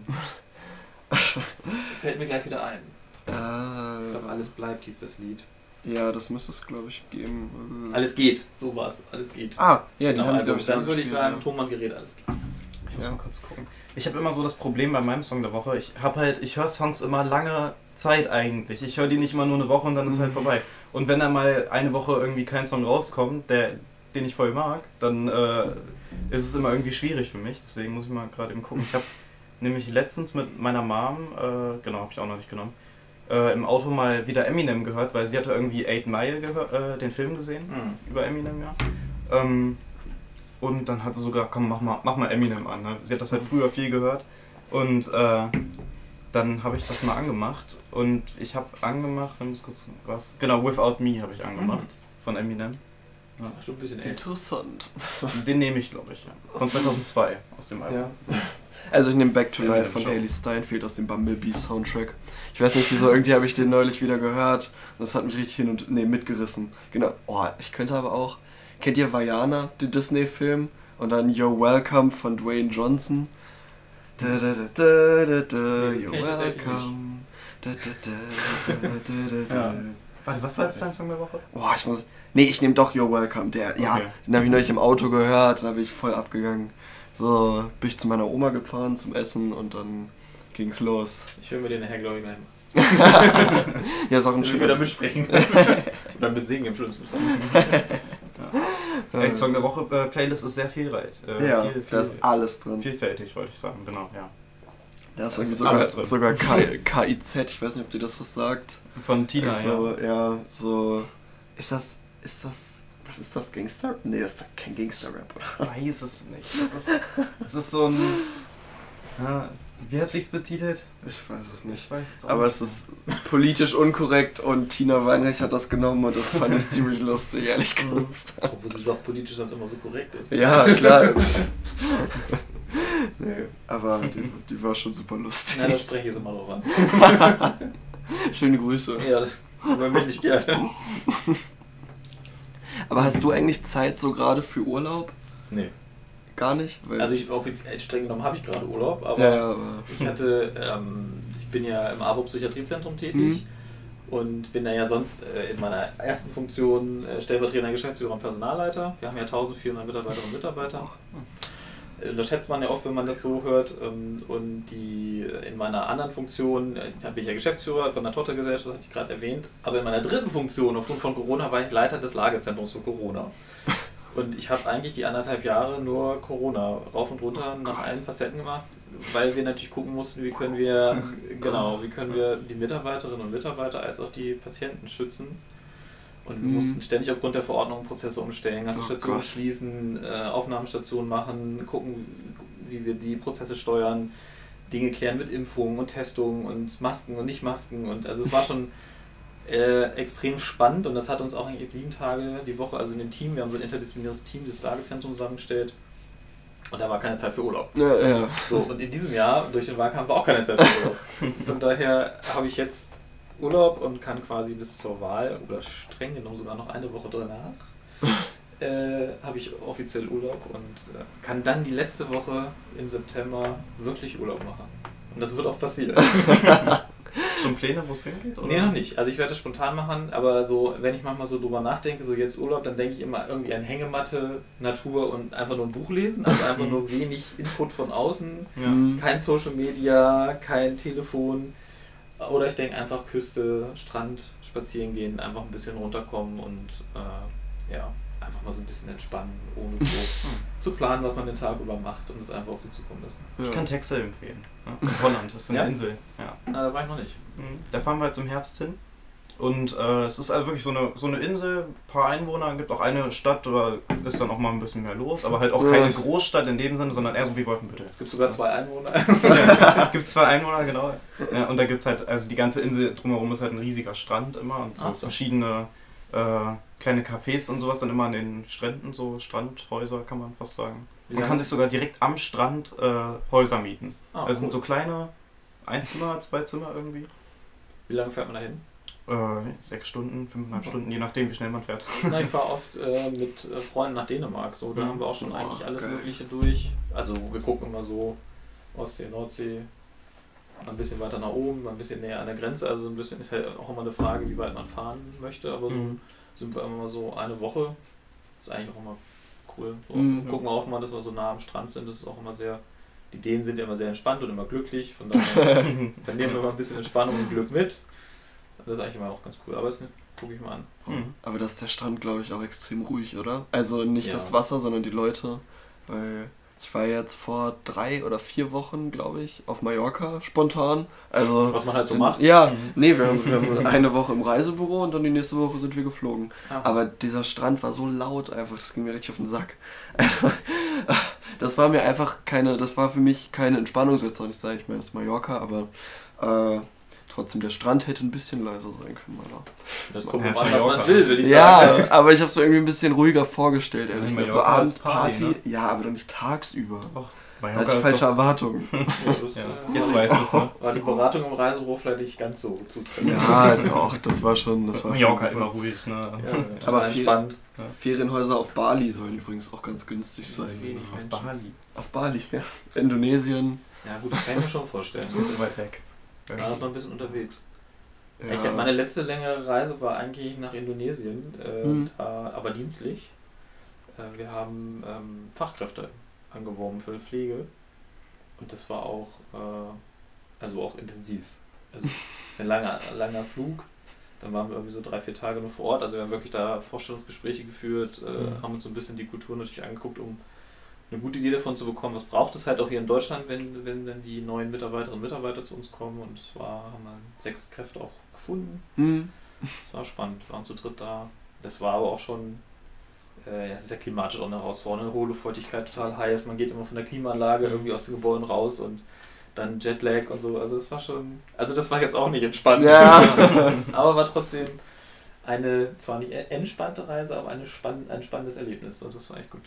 Es fällt mir gleich wieder ein. Ich glaube, Alles bleibt hieß das Lied. Ja, das müsste es, glaube ich, geben. Alles geht, so war es. Alles geht. Ja, die genau, haben also ich dann würde ich sagen, Tonbandgerät, alles geht. Ich muss mal kurz gucken. Ich habe immer so das Problem bei meinem Song der Woche, ich höre Songs immer lange Zeit eigentlich. Ich höre die nicht immer nur eine Woche und dann ist halt vorbei. Und wenn dann mal eine Woche irgendwie kein Song rauskommt, den ich voll mag, dann ist es immer irgendwie schwierig für mich. Deswegen muss ich mal gerade eben gucken. Ich habe nämlich letztens mit meiner Mom, habe ich auch noch nicht genommen, im Auto mal wieder Eminem gehört, weil sie hatte irgendwie 8 Mile den Film gesehen, über Eminem, ja. Und dann hat sie sogar, komm, mach mal Eminem an. Ne? Sie hat das halt früher viel gehört und dann habe ich das mal angemacht und ich habe angemacht, genau, Without Me habe ich angemacht, von Eminem. Ja. Schon ein bisschen interessant. Den nehme ich, glaube ich, ja. Von 2002 aus dem Album. Ja. Also ich nehme Back to Life von Hayley Steinfeld aus dem Bumblebee Soundtrack. Ich weiß nicht wieso, irgendwie habe ich den neulich wieder gehört und das hat mich richtig mitgerissen. Genau. Oh, ich könnte aber auch... Kennt ihr Vaiana, den Disney-Film? Und dann You're Welcome von Dwayne Johnson. You're welcome. Warte, was war jetzt dein Song der Woche? Boah, ich nehme doch You're Welcome. Den habe ich neulich im Auto gehört, da bin ich voll abgegangen. So, bin ich zu meiner Oma gefahren zum Essen und dann ging's los. Ich höre mir den nachher, glaube ich, gleich mal. Ja, ist auch ein schöner. Wieder mitsprechen. Oder mitsingen im schlimmsten Fall. Song der Woche Playlist ist sehr vielreich. Da ist alles drin. Vielfältig, wollte ich sagen, genau, ja. Da ist irgendwie sogar KIZ, ich weiß nicht, ob dir das was sagt. Von Tina, Ist das, was ist das, Gangster? Nee, das ist kein Gangster-Rap, oder? Ich weiß es nicht. Das ist so ein... wie hat sich's betitelt? Ich weiß es nicht. Ich weiß es auch aber nicht. Es ist politisch unkorrekt und Tina Weinreich hat das genommen und das fand ich ziemlich lustig, ehrlich gesagt. Obwohl sie doch politisch sonst immer so korrekt ist. Ja, klar. Nee, aber die war schon super lustig. Ja, da spreche ich sie mal drauf an. Schöne Grüße. Ja, das möchte ich gerne. Aber hast du eigentlich Zeit so gerade für Urlaub? Nee. Gar nicht? Also offiziell streng genommen habe ich gerade Urlaub, aber ich hatte, ich bin ja im AWO Psychiatriezentrum tätig und bin da ja sonst in meiner ersten Funktion stellvertretender Geschäftsführer und Personalleiter. Wir haben ja 1400 Mitarbeiterinnen und Mitarbeiter. Das schätzt man ja oft, wenn man das so hört. Und in meiner anderen Funktion bin ich ja Geschäftsführer von der Tochtergesellschaft, hatte ich gerade erwähnt. Aber in meiner dritten Funktion, aufgrund von Corona, war ich Leiter des Lagezentrums für Corona. Und ich habe eigentlich die 1,5 Jahre nur Corona rauf und runter nach allen Facetten gemacht, weil wir natürlich gucken mussten, wie können wir die Mitarbeiterinnen und Mitarbeiter als auch die Patienten schützen. Und wir mussten ständig aufgrund der Verordnung Prozesse umstellen, ganze Stationen schließen, Aufnahmestationen machen, gucken, wie wir die Prozesse steuern, Dinge klären mit Impfungen und Testungen und Masken und Nicht-Masken. Und also es war schon extrem spannend und das hat uns auch eigentlich 7 Tage die Woche, also in dem Team, wir haben so ein interdisziplinäres Team des Lagezentrums zusammengestellt und da war keine Zeit für Urlaub. Ja. So, und in diesem Jahr, durch den Wahlkampf, war auch keine Zeit für Urlaub. Von daher habe ich jetzt Urlaub und kann quasi bis zur Wahl, oder streng genommen sogar noch eine Woche danach, habe ich offiziell Urlaub und kann dann die letzte Woche im September wirklich Urlaub machen. Und das wird auch passieren. Schon Pläne, wo es hingeht? Oder? Nee, noch nicht. Also ich werde das spontan machen, aber so, wenn ich manchmal so drüber nachdenke, so jetzt Urlaub, dann denke ich immer irgendwie an Hängematte, Natur und einfach nur ein Buch lesen, also einfach nur wenig Input von außen, kein Social Media, kein Telefon. Oder ich denke einfach Küste, Strand, spazieren gehen, einfach ein bisschen runterkommen und einfach mal so ein bisschen entspannen, ohne groß zu planen, was man den Tag über macht und es einfach auf sich zukommen lassen. Ich kann Texel empfehlen. Ja? Holland, das ist eine Insel. Ja. Da war ich noch nicht. Da fahren wir jetzt im Herbst hin. Und es ist also wirklich so eine Insel, ein paar Einwohner, gibt auch eine Stadt, oder ist dann auch mal ein bisschen mehr los, aber halt auch keine Großstadt in dem Sinne, sondern eher so wie Wolfenbüttel. Es gibt sogar 2 Einwohner. Ja, gibt 2 Einwohner, genau. Ja, und da gibt es halt, also die ganze Insel drumherum ist halt ein riesiger Strand immer und so verschiedene kleine Cafés und sowas dann immer an den Stränden, so Strandhäuser kann man fast sagen. Man kann sich sogar direkt am Strand Häuser mieten. Also sind so kleine 1 Zimmer, 2 Zimmer irgendwie. Wie lange fährt man da hin? 6 Stunden, 5,5 Stunden, je nachdem wie schnell man fährt. Na, ich fahre oft mit Freunden nach Dänemark, so, da haben wir auch schon eigentlich alles Mögliche durch. Also wir gucken immer so Ostsee, Nordsee, ein bisschen weiter nach oben, ein bisschen näher an der Grenze, also ein bisschen ist halt auch immer eine Frage, wie weit man fahren möchte, aber so sind wir immer mal so eine Woche, ist eigentlich auch immer cool. So, gucken wir auch mal, dass wir so nah am Strand sind, das ist auch immer sehr, die Dänen sind ja immer sehr entspannt und immer glücklich, von daher dann nehmen wir mal ein bisschen Entspannung und Glück mit. Das ist eigentlich immer auch ganz cool, aber das gucke ich mal an. Aber das ist der Strand, glaube ich, auch extrem ruhig, oder? Also nicht das Wasser, sondern die Leute, weil ich war jetzt vor 3 oder 4 Wochen, glaube ich, auf Mallorca, spontan. Also, was man halt so macht? Ja, nee, wir haben eine Woche im Reisebüro und dann die nächste Woche sind wir geflogen. Aber dieser Strand war so laut einfach, das ging mir richtig auf den Sack. Also, das war für mich keine Entspannung, soll jetzt auch nicht sein, ich meine, das ist Mallorca, aber trotzdem, der Strand hätte ein bisschen leiser sein können, Alter. Das kommt an, was man will, würde ich sagen. Ja, aber ich habe es mir irgendwie ein bisschen ruhiger vorgestellt, ehrlich gesagt. So abends Party, ne? Ja, aber doch nicht tagsüber. Doch, da hatte ich falsche Erwartungen. Jetzt weißt du es, ne? War die Beratung im Reisebüro vielleicht nicht ganz so zutreffend. Ja, doch, das war schon... Mallorca immer ruhig, ne? Ja, aber entspannt. Ferienhäuser auf Bali sollen übrigens auch ganz günstig sein. Auf Bali, ja. Indonesien. Ja gut, das kann ich mir schon vorstellen. Das ist so weit weg. Da ist man ein bisschen unterwegs. Ja. Meine letzte längere Reise war eigentlich nach Indonesien, aber dienstlich. Wir haben Fachkräfte angeworben für Pflege und das war auch, auch intensiv. Also ein langer Flug Dann waren wir irgendwie so 3-4 Tage nur vor Ort. Also wir haben wirklich da Vorstellungsgespräche geführt, haben uns so ein bisschen die Kultur natürlich angeguckt, um eine gute Idee davon zu bekommen, was braucht es halt auch hier in Deutschland, wenn dann die neuen Mitarbeiterinnen und Mitarbeiter zu uns kommen. Und haben wir 6 Kräfte auch gefunden. Das war spannend, wir waren zu dritt da. Das war aber auch schon, es ist ja klimatisch auch eine Herausforderung, hohe Luftfeuchtigkeit total heiß, man geht immer von der Klimaanlage irgendwie aus den Gebäuden raus und dann Jetlag und so, also das war schon, also das war jetzt auch nicht entspannt, aber war trotzdem eine, zwar nicht entspannte Reise, aber ein spannendes Erlebnis und das war echt gut.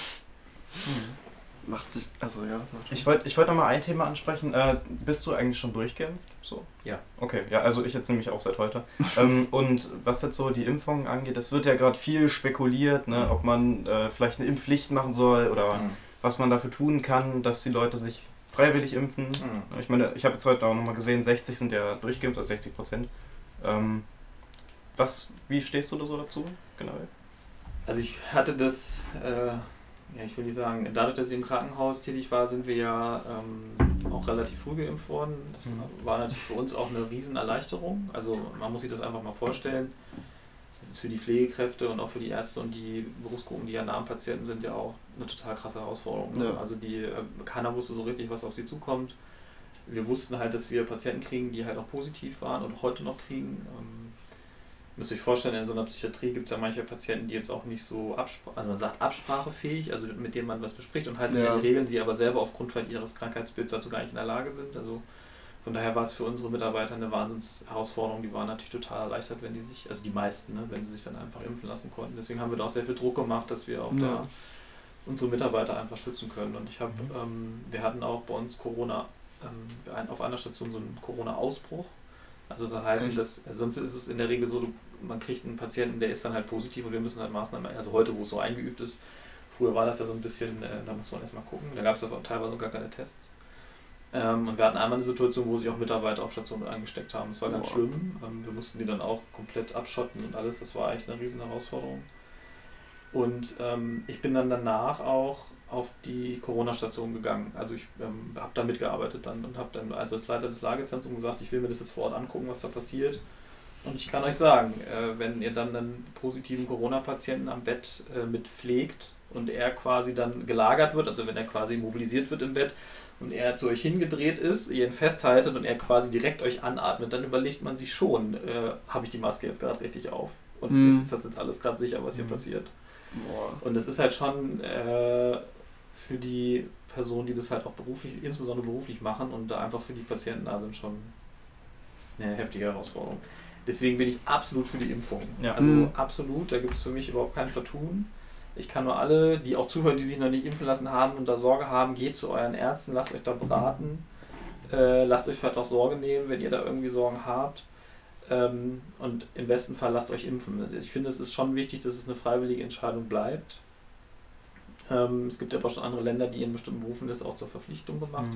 Macht sich, also ja. Ich wollte noch mal ein Thema ansprechen. Bist du eigentlich schon durchgeimpft? So? Ja. Okay, ja, also ich jetzt nämlich auch seit heute. Und was jetzt so die Impfungen angeht, es wird ja gerade viel spekuliert, ne, ob man vielleicht eine Impfpflicht machen soll oder was man dafür tun kann, dass die Leute sich freiwillig impfen. Ich meine, ich habe jetzt heute auch nochmal gesehen, 60 sind ja durchgeimpft, also 60%. Wie stehst du da so dazu, genau? Also ich hatte das, ich will nicht sagen, dadurch, dass ich im Krankenhaus tätig war, sind wir ja auch relativ früh geimpft worden. Das war natürlich für uns auch eine Riesenerleichterung. Also man muss sich das einfach mal vorstellen. Das ist für die Pflegekräfte und auch für die Ärzte und die Berufsgruppen, die ja nah am Patienten sind, ja auch eine total krasse Herausforderung. Ja. Also keiner wusste so richtig, was auf sie zukommt. Wir wussten halt, dass wir Patienten kriegen, die halt auch positiv waren und heute noch kriegen. Müsst ihr euch vorstellen, in so einer Psychiatrie gibt es ja manche Patienten, die jetzt auch nicht so man sagt absprachefähig, also mit denen man was bespricht und halt sich an die Regeln, die aber selber aufgrund ihres Krankheitsbilds dazu gar nicht in der Lage sind. Also von daher war es für unsere Mitarbeiter eine Wahnsinnsherausforderung. Die waren natürlich total erleichtert, wenn die sich, also die meisten, ne, wenn sie sich dann einfach impfen lassen konnten. Deswegen haben wir da auch sehr viel Druck gemacht, dass wir auch da unsere Mitarbeiter einfach schützen können. Und wir hatten auch bei uns Corona, auf einer Station so einen Corona-Ausbruch. Also das heißt, sonst ist es in der Regel so, man kriegt einen Patienten, der ist dann halt positiv und wir müssen halt Maßnahmen, also heute, wo es so eingeübt ist, früher war das ja so ein bisschen, da muss man erstmal gucken, da gab es aber teilweise gar keine Tests. Und wir hatten einmal eine Situation, wo sich auch Mitarbeiter auf Station angesteckt haben. Das war ganz schlimm. Wir mussten die dann auch komplett abschotten und alles, das war echt eine riesen Herausforderung. Und ich bin dann danach auch auf die Corona-Station gegangen. Also ich habe da mitgearbeitet dann und habe dann also als Leiter des Lagezentrums gesagt, ich will mir das jetzt vor Ort angucken, was da passiert. Und ich kann euch sagen, wenn ihr dann einen positiven Corona-Patienten am Bett mit pflegt und er quasi dann gelagert wird, also wenn er quasi mobilisiert wird im Bett und er zu euch hingedreht ist, ihr ihn festhaltet und er quasi direkt euch anatmet, dann überlegt man sich schon, habe ich die Maske jetzt gerade richtig auf? Und ist das jetzt alles gerade sicher, was hier passiert? Und das ist halt schon für die Personen, die das halt auch beruflich, insbesondere beruflich machen und da einfach für die Patienten da sind, schon eine heftige Herausforderung. Deswegen bin ich absolut für die Impfung. Ja. Also absolut, da gibt es für mich überhaupt kein Vertun. Ich kann nur alle, die auch zuhören, die sich noch nicht impfen lassen haben und da Sorge haben, geht zu euren Ärzten, lasst euch da beraten, lasst euch vielleicht auch Sorge nehmen, wenn ihr da irgendwie Sorgen habt. Und im besten Fall lasst euch impfen. Also ich finde, es ist schon wichtig, dass es eine freiwillige Entscheidung bleibt. Es gibt ja aber schon andere Länder, die in bestimmten Berufen das auch zur Verpflichtung gemacht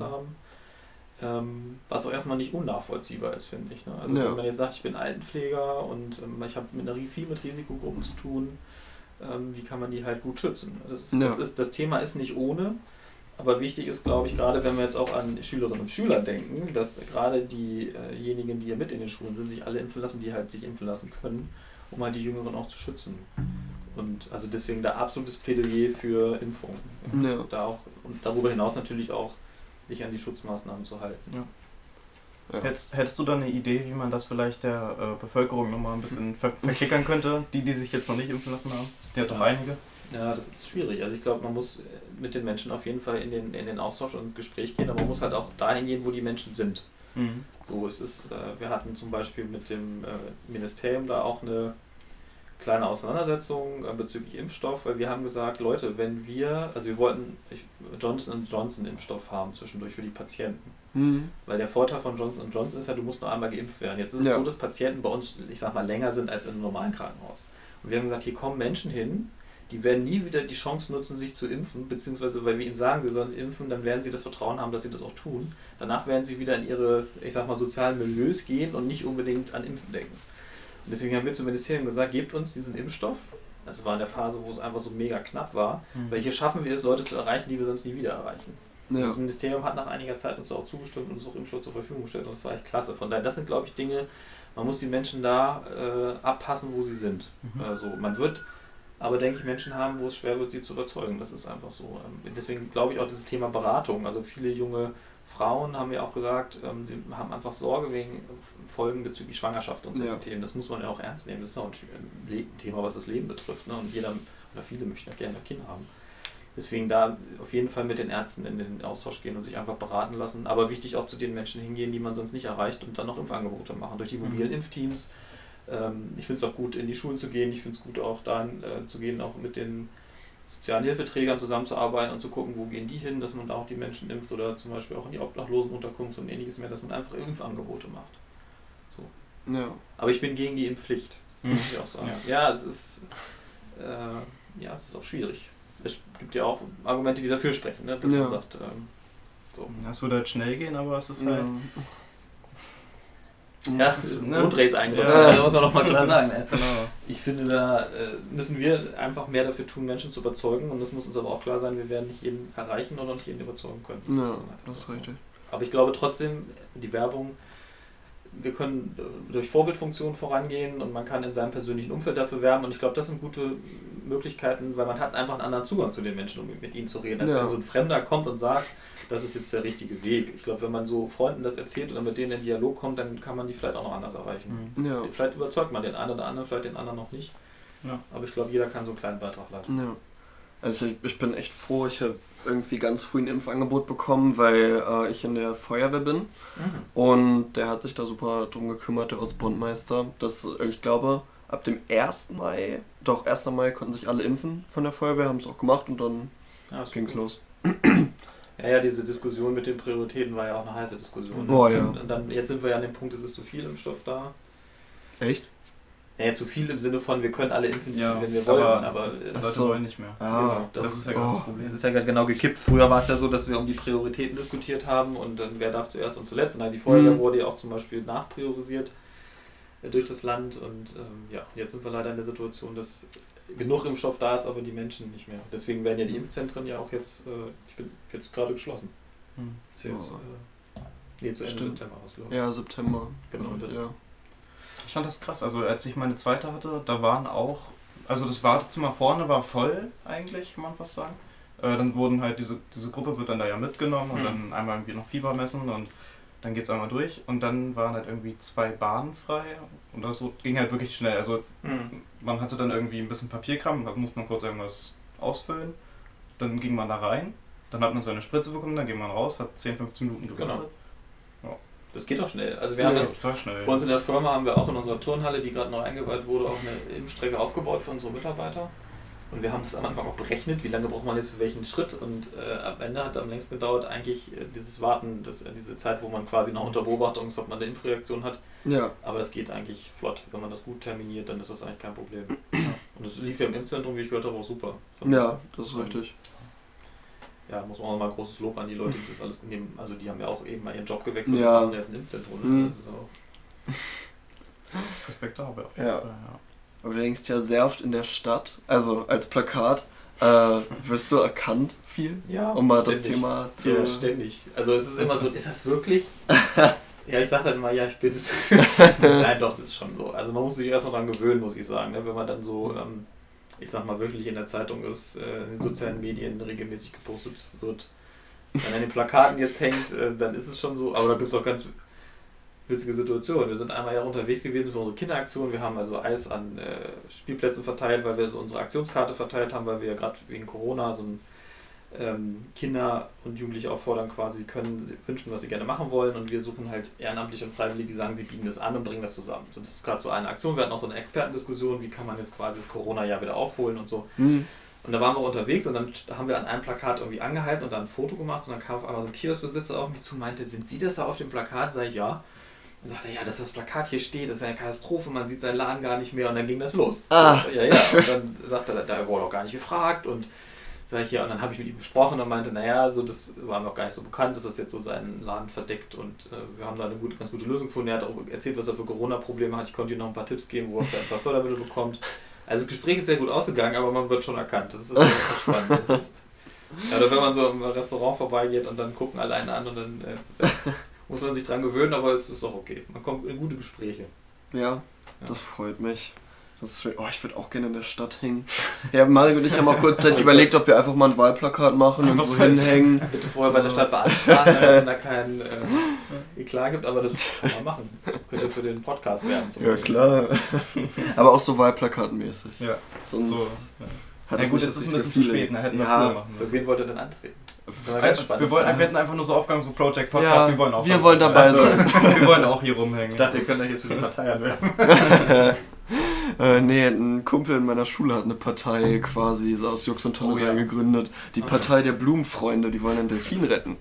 haben. Was auch erstmal nicht unnachvollziehbar ist, finde ich. Ne? Also wenn man jetzt sagt, ich bin Altenpfleger und ich habe viel mit Risikogruppen zu tun, wie kann man die halt gut schützen? Das Thema ist nicht ohne, aber wichtig ist, glaube ich, gerade wenn wir jetzt auch an Schülerinnen und Schüler denken, dass gerade diejenigen, die ja mit in den Schulen sind, sich alle impfen lassen, die halt sich impfen lassen können, um halt die Jüngeren auch zu schützen. Und also deswegen da absolutes Plädoyer für Impfung. Ja. Da auch, und darüber hinaus natürlich auch sich an die Schutzmaßnahmen zu halten. Ja. Hättest du da eine Idee, wie man das vielleicht der Bevölkerung nochmal ein bisschen verkickern könnte, die sich jetzt noch nicht impfen lassen haben? Das sind ja doch einige. Ja, das ist schwierig. Also ich glaube, man muss mit den Menschen auf jeden Fall in den Austausch und ins Gespräch gehen, aber man muss halt auch dahin gehen, wo die Menschen sind. So, wir hatten zum Beispiel mit dem Ministerium da auch eine kleine Auseinandersetzung bezüglich Impfstoff, weil wir haben gesagt, Leute, wir wollten Johnson & Johnson Impfstoff haben zwischendurch für die Patienten. Weil der Vorteil von Johnson & Johnson ist ja, du musst nur einmal geimpft werden. Jetzt ist es so, dass Patienten bei uns, ich sag mal, länger sind als in einem normalen Krankenhaus. Und wir haben gesagt, hier kommen Menschen hin, die werden nie wieder die Chance nutzen, sich zu impfen, beziehungsweise weil wir ihnen sagen, sie sollen sich impfen, dann werden sie das Vertrauen haben, dass sie das auch tun. Danach werden sie wieder in ihre, ich sag mal, sozialen Milieus gehen und nicht unbedingt an Impfen denken. Und deswegen haben wir zum Ministerium gesagt, gebt uns diesen Impfstoff. Das war in der Phase, wo es einfach so mega knapp war, weil hier schaffen wir es, Leute zu erreichen, die wir sonst nie wieder erreichen. Ja. Das Ministerium hat nach einiger Zeit uns auch zugestimmt und uns auch Impfstoff zur Verfügung gestellt und das war echt klasse. Von daher, das sind, glaube ich, Dinge, man muss die Menschen da abpassen, wo sie sind. Also man wird aber, denke ich, Menschen haben, wo es schwer wird, sie zu überzeugen. Das ist einfach so. Deswegen glaube ich auch dieses Thema Beratung. Also viele junge Frauen haben ja auch gesagt, sie haben einfach Sorge wegen Folgen bezüglich Schwangerschaft und solche Themen. Das muss man ja auch ernst nehmen. Das ist auch ein Thema, was das Leben betrifft. Ne? Und jeder oder viele möchten ja gerne Kinder haben. Deswegen da auf jeden Fall mit den Ärzten in den Austausch gehen und sich einfach beraten lassen. Aber wichtig auch zu den Menschen hingehen, die man sonst nicht erreicht und dann noch Impfangebote machen. Durch die mobilen Impfteams. Ich finde es auch gut, in die Schulen zu gehen. Ich finde es gut, auch dahin zu gehen, auch mit den sozialen Hilfeträgern zusammenzuarbeiten und zu gucken, wo gehen die hin, dass man da auch die Menschen impft oder zum Beispiel auch in die Obdachlosenunterkunft und ähnliches mehr, dass man einfach Impfangebote macht. So. Ja. Aber ich bin gegen die Impfpflicht, muss ich auch sagen. Ja, es ist auch schwierig. Es gibt ja auch Argumente, die dafür sprechen, ne? Dass man sagt, so. Es würde halt schnell gehen, aber es ist halt... Ja, das ist ein Grundrechtseingriff, da muss man noch mal klar sagen. Genau. Ich finde, da müssen wir einfach mehr dafür tun, Menschen zu überzeugen, und es muss uns aber auch klar sein, wir werden nicht jeden erreichen oder nicht jeden überzeugen können. Das ist richtig. Aber ich glaube trotzdem, die Werbung, wir können durch Vorbildfunktionen vorangehen und man kann in seinem persönlichen Umfeld dafür werben, und ich glaube, das sind gute Möglichkeiten, weil man hat einfach einen anderen Zugang zu den Menschen, um mit ihnen zu reden, als wenn so ein Fremder kommt und sagt, das ist jetzt der richtige Weg. Ich glaube, wenn man so Freunden das erzählt oder mit denen in Dialog kommt, dann kann man die vielleicht auch noch anders erreichen. Ja. Vielleicht überzeugt man den einen oder anderen, vielleicht den anderen noch nicht. Ja. Aber ich glaube, jeder kann so einen kleinen Beitrag leisten. Ja. Also ich bin echt froh, ich habe irgendwie ganz früh ein Impfangebot bekommen, weil ich in der Feuerwehr bin. Und der hat sich da super drum gekümmert, der Ortsbrandmeister. Ich glaube, ab dem 1. Mai konnten sich alle impfen von der Feuerwehr, haben es auch gemacht und dann ging es los. Ja, diese Diskussion mit den Prioritäten war ja auch eine heiße Diskussion. Und dann, jetzt sind wir ja an dem Punkt, es ist zu viel Impfstoff da. Echt? Ja, zu viel im Sinne von, wir können alle impfen, wenn wir wollen, aber Leute wollen nicht mehr. Genau, das ist ja genau das Problem. Es ist ja genau gekippt. Früher war es ja so, dass wir um die Prioritäten diskutiert haben und dann wer darf zuerst und zuletzt. Und dann die Feuerwehr wurde ja auch zum Beispiel nachpriorisiert durch das Land, und jetzt sind wir leider in der Situation, dass genug Impfstoff da ist, aber die Menschen nicht mehr. Deswegen werden ja die Impfzentren ja auch jetzt, ich bin jetzt gerade geschlossen. Ist jetzt, zu Ende September aus, glaube ich. Ja, September. Genau. Ja. Ich fand das krass. Also als ich meine zweite hatte, da waren auch, also das Wartezimmer vorne war voll eigentlich, kann man fast sagen. Dann wurden halt diese Gruppe wird dann da ja mitgenommen und dann einmal irgendwie noch Fieber messen und dann geht's einmal durch und dann waren halt irgendwie 2 Bahnen frei und das ging halt wirklich schnell. Also man hatte dann irgendwie ein bisschen Papierkram, da musste man kurz irgendwas ausfüllen, dann ging man da rein, dann hat man seine Spritze bekommen, dann ging man raus, hat 10-15 Minuten gewartet. Genau. Das geht doch schnell. Also wir haben das bei uns in der Firma haben wir auch in unserer Turnhalle, die gerade neu eingeweiht wurde, auch eine Impfstrecke aufgebaut für unsere Mitarbeiter. Und wir haben das am Anfang auch berechnet, wie lange braucht man jetzt für welchen Schritt. Und am Ende hat am längsten gedauert eigentlich dieses Warten, diese Zeit, wo man quasi noch unter Beobachtung ist, ob man eine Impfreaktion hat. Ja. Aber das geht eigentlich flott. Wenn man das gut terminiert, dann ist das eigentlich kein Problem. Und das lief ja im Impfzentrum, wie ich gehört habe, auch super. Ja, das ist richtig. Ja, muss man auch nochmal großes Lob an die Leute, die das alles nehmen. Also die haben ja auch eben mal ihren Job gewechselt und haben jetzt ein Impfzentrum. Das ist auch Respekt darüber auf jeden Fall, ja. Aber du denkst ja sehr oft in der Stadt, also als Plakat, wirst du erkannt viel? Ja, um mal ständig. Das Thema zu... Ja, ständig. Also es ist immer so, ist das wirklich? Ja, ich sag dann immer, ja, ich bin es. Nein, doch, es ist schon so. Also man muss sich erstmal dran gewöhnen, muss ich sagen. Ne? Wenn man dann so... ich sag mal wirklich in der Zeitung ist, in den sozialen Medien regelmäßig gepostet wird, wenn an den Plakaten jetzt hängt, dann ist es schon so, aber da gibt es auch ganz witzige Situationen. Wir sind einmal ja unterwegs gewesen für unsere Kinderaktion, wir haben also Eis an Spielplätzen verteilt, weil wir so unsere Aktionskarte verteilt haben, weil wir ja gerade wegen Corona so ein Kinder und Jugendliche auffordern quasi, können wünschen, was sie gerne machen wollen, und wir suchen halt Ehrenamtliche und Freiwillige, die sagen, sie bieten das an und bringen das zusammen. So, das ist gerade so eine Aktion, wir hatten auch so eine Expertendiskussion, wie kann man jetzt quasi das Corona-Jahr wieder aufholen und so. Und da waren wir unterwegs und dann haben wir an einem Plakat irgendwie angehalten und dann ein Foto gemacht und dann kam auf einmal so ein Kioskbesitzer auf mich zu und meinte, sind Sie das da auf dem Plakat? Sag ich, ja. Dann sagte er, ja, dass das Plakat hier steht, das ist eine Katastrophe, man sieht seinen Laden gar nicht mehr, und dann ging das los. Ja, und dann sagte er, da wurde auch gar nicht gefragt, und sag ich, ja, und dann habe ich mit ihm gesprochen und meinte, naja, so, das war mir auch gar nicht so bekannt, dass das jetzt so seinen Laden verdeckt, und wir haben da eine ganz gute Lösung gefunden. Er hat auch erzählt, was er für Corona-Probleme hat. Ich konnte ihm noch ein paar Tipps geben, wo er ein paar Fördermittel bekommt. Also das Gespräch ist sehr gut ausgegangen, aber man wird schon erkannt. Das ist spannend. Oder wenn man so im Restaurant vorbeigeht und dann gucken alle einen an und dann muss man sich dran gewöhnen, aber es ist auch okay. Man kommt in gute Gespräche. Ja, das freut mich. Das ist schön. Oh, ich würde auch gerne in der Stadt hängen. Ja, Marek und ich haben auch kurzzeitig überlegt, ob wir einfach mal ein Wahlplakat machen und so hinhängen. Bitte vorher bei der Stadt beantragen, damit es da keinen Eklat gibt, aber das kann man machen. Könnte für den Podcast werden. Ja, klar. Aber auch so wahlplakatmäßig. Ja. Sonst so, hat ja es gut, nicht jetzt ist das ein bisschen zu spät, ne? Hätten wir früher machen Für müssen. wen wollt ihr denn antreten? Wir hätten einfach nur so Aufgaben, so Project Podcast, Ja, wir wollen auch wir wollen dabei sein. Wir wollen auch hier rumhängen. Ich dachte, ihr könnt euch jetzt für die Partei anwerben. Nee, ein Kumpel in meiner Schule hat eine Partei quasi so aus Jux und Tollerei gegründet. Die Partei der Blumenfreunde, die wollen einen Delfin retten.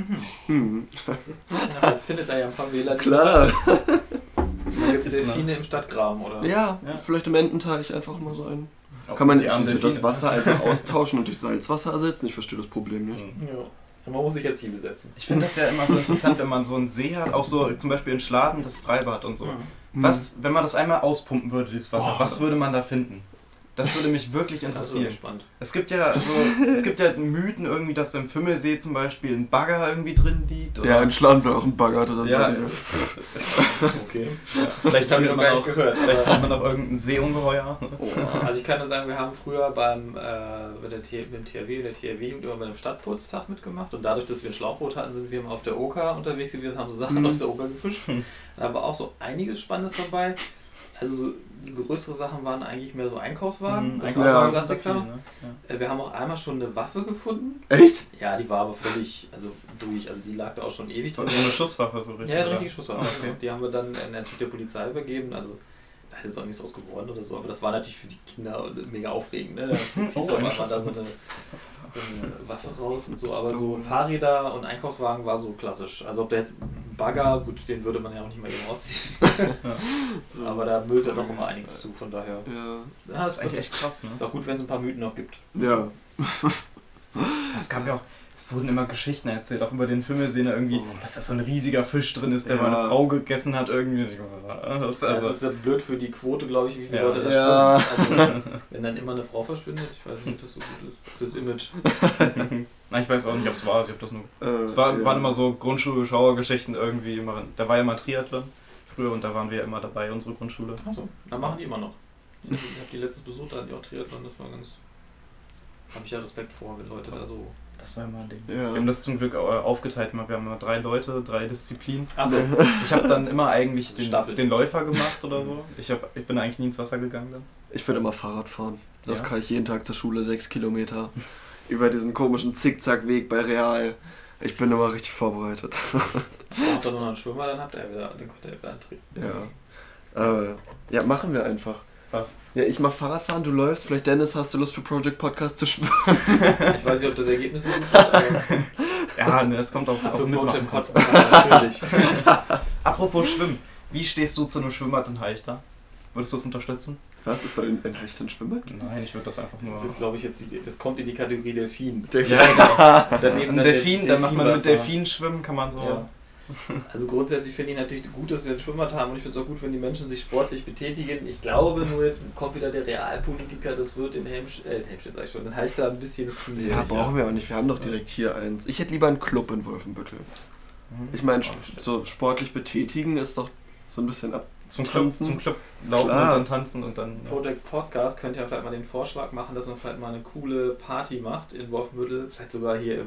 Ja, findet da ja ein paar Wähler. Klar. Dann gibt es Delfine im Stadtgraben, oder? Ja, vielleicht im Ententeich einfach mal so einen. Kann man für das Wasser einfach austauschen und durch Salzwasser ersetzen? Ich verstehe das Problem nicht. Ja. Man muss sich ja Ziele setzen. Ich finde das ja immer so interessant, wenn man so einen See hat, auch so zum Beispiel in Schladen, das Freibad und so. Was, wenn man das einmal auspumpen würde, dieses Wasser, was würde man da finden? Das würde mich wirklich interessieren. Das ist spannend. Es gibt ja Mythen irgendwie, dass im Fimmelsee zum Beispiel ein Bagger irgendwie drin liegt. Oder? Ja, in Schladen soll auch ein Bagger drin sein. Okay. Ja, vielleicht habe ich noch gar nicht gehört. Vielleicht hat man auch irgendein Seeungeheuer. Also ich kann nur sagen, wir haben früher beim THW immer bei einem Stadtputztag mitgemacht und dadurch, dass wir ein Schlauchboot hatten, sind wir immer auf der Oker unterwegs gewesen, haben so Sachen aus der Oker gefischt. Da war auch so einiges Spannendes dabei. Also so, die größeren Sachen waren eigentlich mehr so Einkaufswagen. Klassiker. Ne? Ja. Wir haben auch einmal schon eine Waffe gefunden. Echt? Ja, die war aber völlig durch. Also die lag da auch schon ewig drin. So eine Schusswaffe so richtig? Ja, eine richtige Schusswaffe. Okay. Die haben wir dann natürlich der Polizei übergeben. Also da ist jetzt auch nichts draus geworden oder so. Aber das war natürlich für die Kinder mega aufregend. Ne? Da ziehst du auch mal da so eine Waffe raus und so. Aber so Fahrräder und Einkaufswagen war so klassisch. Also ob der jetzt Bagger, gut, den würde man ja auch nicht mal eben rausziehen. Aber da müllt er doch immer einiges zu, von daher. Ja, das ist eigentlich echt krass, ne? Ist auch gut, wenn es ein paar Mythen noch gibt. Ja. Es wurden immer Geschichten erzählt, auch über den Fimmelsee, irgendwie, dass da so ein riesiger Fisch drin ist, der mal eine Frau gegessen hat irgendwie. Das ist ja blöd für die Quote, glaube ich, wie viele Leute da schwimmen. Also, wenn dann immer eine Frau verschwindet, ich weiß nicht, ob das so gut ist. Das Image. Nein, ich weiß auch nicht, ob es war. Ich habe das nur. Es waren immer so Grundschulschauergeschichten irgendwie. Immer, da war ja mal Triathlon früher und da waren wir ja immer dabei, unsere Grundschule. Achso, da machen die immer noch. Ich habe die letztes besucht, da hatten die auch Triathlon, das war ganz. Habe ich ja Respekt vor, wenn Leute da so. Das war immer ein Ding. Ja. Wir haben das zum Glück aufgeteilt. Wir haben immer 3 Leute, 3 Disziplinen. Achso. Ich habe dann immer eigentlich den Läufer gemacht oder so. Ich bin eigentlich nie ins Wasser gegangen dann. Ich würde immer Fahrrad fahren. Das kann ich jeden Tag zur Schule, 6 Kilometer. Über diesen komischen Zickzackweg bei Real. Ich bin immer richtig vorbereitet. Habt ihr nur noch einen Schwimmer, dann habt ihr den könnt ihr wieder antreten. Ja, machen wir einfach. Was? Ja, ich mach Fahrradfahren, du läufst. Vielleicht, Dennis, hast du Lust für Project Podcast zu schwimmen? Ich weiß nicht, ob das Ergebnis so gut wird, aber... Ja, ne, es kommt aus dem Mitmachen. Natürlich. Apropos Schwimmen. Wie stehst du zu einem Schwimmbad in Halchter? Würdest du es unterstützen? Was? Ist da in Halchter ein Schwimmbad? Nein, ich würde das einfach nur... Das ist, glaube ich, jetzt das kommt in die Kategorie Delfin. Ja, genau. Delfin, da macht man mit Delfin schwimmen, kann man so... Ja. Also grundsätzlich finde ich natürlich gut, dass wir ein Schwimmbad haben und ich finde es auch gut, wenn die Menschen sich sportlich betätigen. Ich glaube nur, jetzt kommt wieder der Realpolitiker, das wird in in Halchter ein bisschen schwierig. Ja, brauchen wir auch nicht, wir haben doch direkt hier eins. Ich hätte lieber einen Club in Wolfenbüttel. Ich meine, so sportlich betätigen ist doch so ein bisschen zum Club laufen und dann tanzen und dann... Project Podcast könnte ja vielleicht mal den Vorschlag machen, dass man vielleicht mal eine coole Party macht in Wolfenbüttel, vielleicht sogar hier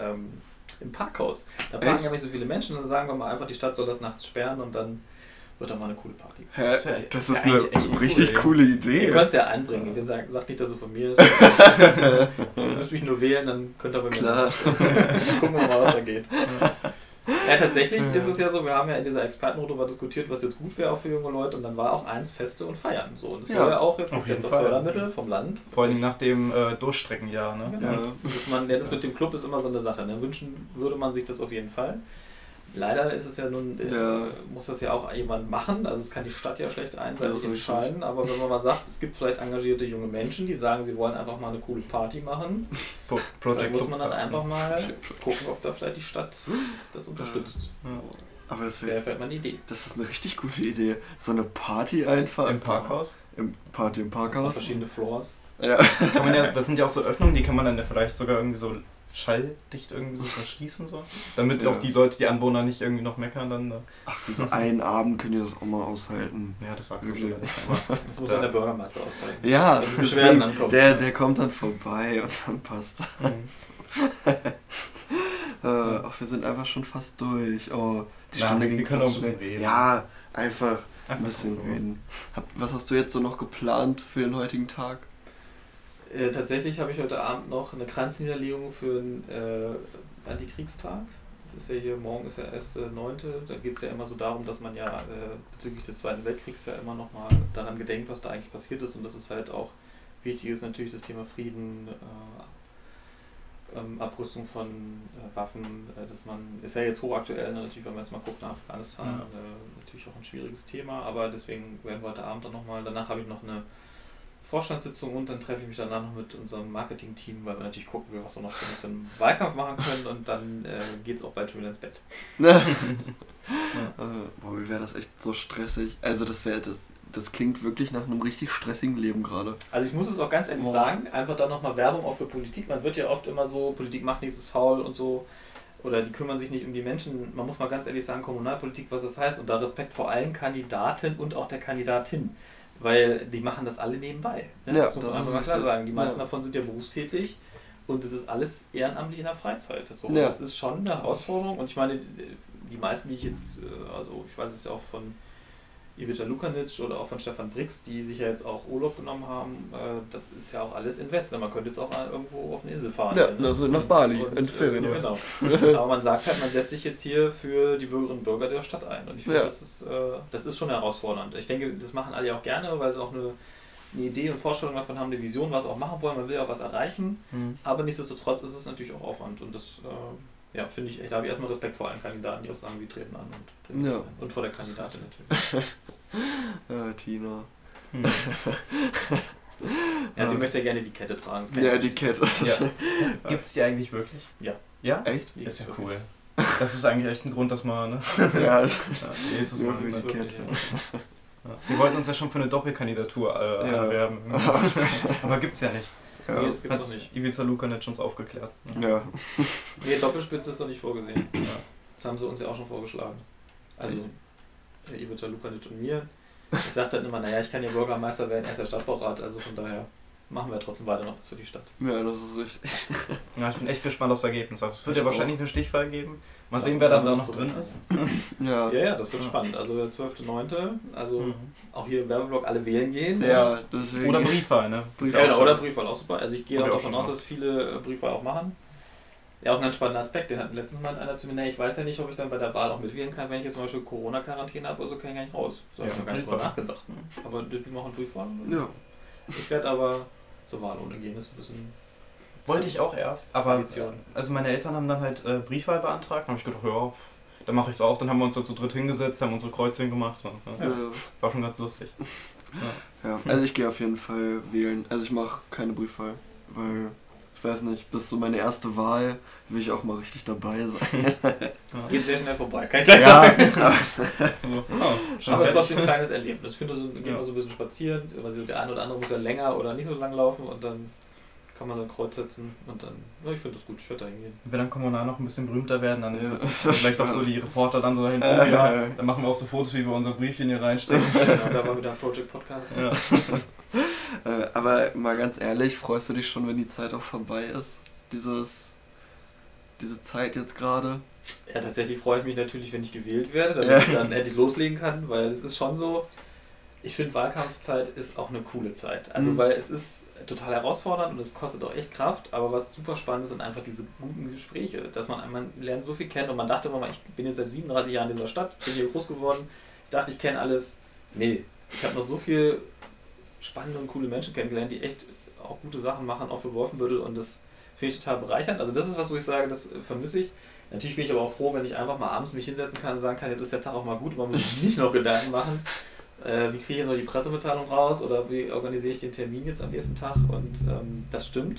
im Parkhaus. Da parken ja nicht so viele Menschen, dann sagen wir mal einfach, die Stadt soll das nachts sperren und dann wird da mal eine coole Party. Das ist eine richtig coole Idee. Ihr könnt es ja einbringen. Wir sagen, sagt nicht, dass es von mir ist. Ihr müsst mich nur wählen, dann könnt ihr bei mir gucken wir mal, was da geht. Ja, tatsächlich ist es ja so, wir haben ja in dieser Expertenrunde diskutiert, was jetzt gut wäre auch für junge Leute und dann war auch eins Feste und Feiern. So. Und das soll ja auch jetzt auf Fördermittel vom Land. Vor allem nach dem Durchstreckenjahr. Ne? Genau. Das mit dem Club ist immer so eine Sache. Ne? Wünschen würde man sich das auf jeden Fall. Leider ist es ja nun, muss das ja auch jemand machen, also es kann die Stadt ja schlecht einseitig entscheiden, aber wenn man mal sagt, es gibt vielleicht engagierte junge Menschen, die sagen, sie wollen einfach mal eine coole Party machen, dann muss man dann einfach mal gucken, ob da vielleicht die Stadt das unterstützt. Ja. Aber das wäre vielleicht mal eine Idee. Das ist eine richtig gute Idee. So eine Party einfach. Im Parkhaus? Im Parkhaus. Verschiedene Floors. Ja. Das sind ja auch so Öffnungen, die kann man dann vielleicht sogar irgendwie so schalldicht irgendwie so verschließen, so. Damit auch die Leute, die Anwohner nicht irgendwie noch meckern dann. Ach, für so einen Abend könnt ihr das auch mal aushalten. Ja, das sagst du Wirklich. sogar nicht. Aber Das muss dann der Bürgermeister aushalten. Ja, Wenn die Beschwerden deswegen, ankommen. der kommt dann vorbei und dann passt das. Ach, wir sind einfach schon fast durch. Oh, die Stunde ging wir können auch ein fast bisschen schnell. reden. Ja, einfach ein bisschen gucken, reden. Was hast du jetzt so noch geplant für den heutigen Tag? Tatsächlich habe ich heute Abend noch eine Kranzniederlegung für den Antikriegstag. Das ist ja hier, morgen ist ja erst 9. Da geht es ja immer so darum, dass man ja bezüglich des Zweiten Weltkriegs ja immer nochmal daran gedenkt, was da eigentlich passiert ist. Und das ist halt auch wichtig, ist natürlich das Thema Frieden, Abrüstung von Waffen, dass man, ist ja jetzt hochaktuell, natürlich, wenn man jetzt mal guckt nach Afghanistan, natürlich auch ein schwieriges Thema, aber deswegen werden wir heute Abend dann nochmal, danach habe ich noch eine Vorstandssitzung und dann treffe ich mich danach noch mit unserem Marketing-Team, weil wir natürlich gucken, was wir noch für einen Wahlkampf machen können und dann geht es auch bald schon wieder ins Bett. Boah, wie wäre das echt so stressig? Also das klingt wirklich nach einem richtig stressigen Leben gerade. Also ich muss es auch ganz ehrlich sagen, einfach dann nochmal Werbung auch für Politik. Man wird ja oft immer so, Politik macht nichts, ist faul und so. Oder die kümmern sich nicht um die Menschen. Man muss mal ganz ehrlich sagen, Kommunalpolitik, was das heißt. Und da Respekt vor allen Kandidaten und auch der Kandidatin. Weil die machen das alle nebenbei. Ne? Ja, das muss man einfach mal klar sagen. Die meisten davon sind ja berufstätig. Und das ist alles ehrenamtlich in der Freizeit. So. Ja. Das ist schon eine Herausforderung. Und ich meine, die meisten, die ich jetzt, also ich weiß es ja auch von Ivica Lukanic oder auch von Stefan Brix, die sich ja jetzt auch Urlaub genommen haben, das ist ja auch alles Invest. Man könnte jetzt auch irgendwo auf eine Insel fahren. Ja, also nach Bali, ins Ferien. Genau. Aber man sagt halt, man setzt sich jetzt hier für die Bürgerinnen und Bürger der Stadt ein. Und ich finde, das ist schon herausfordernd. Ich denke, das machen alle auch gerne, weil sie auch eine Idee und Vorstellung davon haben, eine Vision, was auch machen wollen. Man will auch was erreichen. Aber nichtsdestotrotz ist es natürlich auch Aufwand. Und das finde ich, da habe ich erstmal Respekt vor allen Kandidaten, die auch sagen, wir treten an und bringen es ein. Und vor der Kandidatin natürlich. Tina. Ja, sie möchte ja gerne die Kette tragen. Ja, die Kette. Ja. Gibt's die eigentlich wirklich? Ja. Ja? Echt? Ist ja cool. Das ist eigentlich echt ein Grund, dass man, ne? Ja, nächstes Mal für die Kette. Ja. Wir wollten uns ja schon für eine Doppelkandidatur anwerben. Aber gibt's ja nicht. Ja. Nee, das gibt's doch nicht. Ivica Lukanic uns aufgeklärt. Ne? Ja. Nee, Doppelspitze ist doch nicht vorgesehen. Ja. Das haben sie uns ja auch schon vorgeschlagen. Also, Ivica Lukanic und mir. Ich sagte dann immer, naja, ich kann ja Bürgermeister werden, erst der Stadtbaurat, also von daher machen wir trotzdem weiter noch was für die Stadt. Ja, das ist richtig. Ja, ich bin echt gespannt aufs Ergebnis. Also es wird ja wahrscheinlich eine Stichwahl geben. Mal sehen, wer dann da noch drin ist. Ja, das wird spannend. Also der 12.9., also auch hier im Werbeblock alle wählen gehen. Ja, deswegen. Oder Briefwahl, ne? Oder Briefwahl, auch super. Also ich gehe auch davon aus, dass viele Briefwahl auch machen. Ja, auch ein ganz spannender Aspekt, den hat letztens mal einer zu mir, ich weiß ja nicht, ob ich dann bei der Wahl auch mitwählen kann, wenn ich jetzt zum Beispiel Corona-Quarantäne habe, also kann ich gar nicht raus. So habe ich noch gar nicht drüber nachgedacht. Aber die machen Briefwahl. Ja. Ich werde aber zur Wahl ohne gehen, das ist ein bisschen... Wollte ich auch erst, aber Tradition. Also meine Eltern haben dann halt Briefwahl beantragt, dann habe ich gedacht, ja, dann mache ich es auch, dann haben wir uns da zu dritt hingesetzt, haben unsere Kreuzchen gemacht und war schon ganz lustig. Ja, also ich gehe auf jeden Fall wählen, also ich mache keine Briefwahl, weil ich weiß nicht, bis so meine erste Wahl will ich auch mal richtig dabei sein. Das geht sehr schnell vorbei, kann ich gleich sagen. Aber es ist trotzdem ein kleines Erlebnis. Ich finde, so geht man so ein bisschen spazieren, also der eine oder andere muss ja länger oder nicht so lang laufen und dann kann man so ein Kreuz setzen und dann, ich finde das gut, ich werde da hingehen. Wenn wir dann kommunal noch ein bisschen berühmter werden, dann sitzen vielleicht auch so die Reporter dann so hinten, dann machen wir auch so Fotos, wie wir unser Briefchen hier reinstecken. Genau, da war wieder ein Project Podcast. Ja. Aber mal ganz ehrlich, freust du dich schon, wenn die Zeit auch vorbei ist? Diese Zeit jetzt gerade? Ja, tatsächlich freue ich mich natürlich, wenn ich gewählt werde, damit ich dann endlich loslegen kann, weil es ist schon so, ich finde Wahlkampfzeit ist auch eine coole Zeit. Also weil es ist total herausfordernd und es kostet auch echt Kraft, aber was super spannend ist, sind einfach diese guten Gespräche, dass man lernt so viel kennen und man dachte immer, ich bin jetzt seit 37 Jahren in dieser Stadt, bin hier groß geworden, ich dachte, ich kenne alles. Nee, ich habe noch so viel spannende und coole Menschen kennengelernt, die echt auch gute Sachen machen, auch für Wolfenbüttel und das finde ich total bereichernd. Also das ist was, wo ich sage, das vermisse ich. Natürlich bin ich aber auch froh, wenn ich einfach mal abends mich hinsetzen kann und sagen kann, jetzt ist der Tag auch mal gut, man muss sich nicht noch Gedanken machen, wie kriege ich noch die Pressemitteilung raus oder wie organisiere ich den Termin jetzt am nächsten Tag und das stimmt.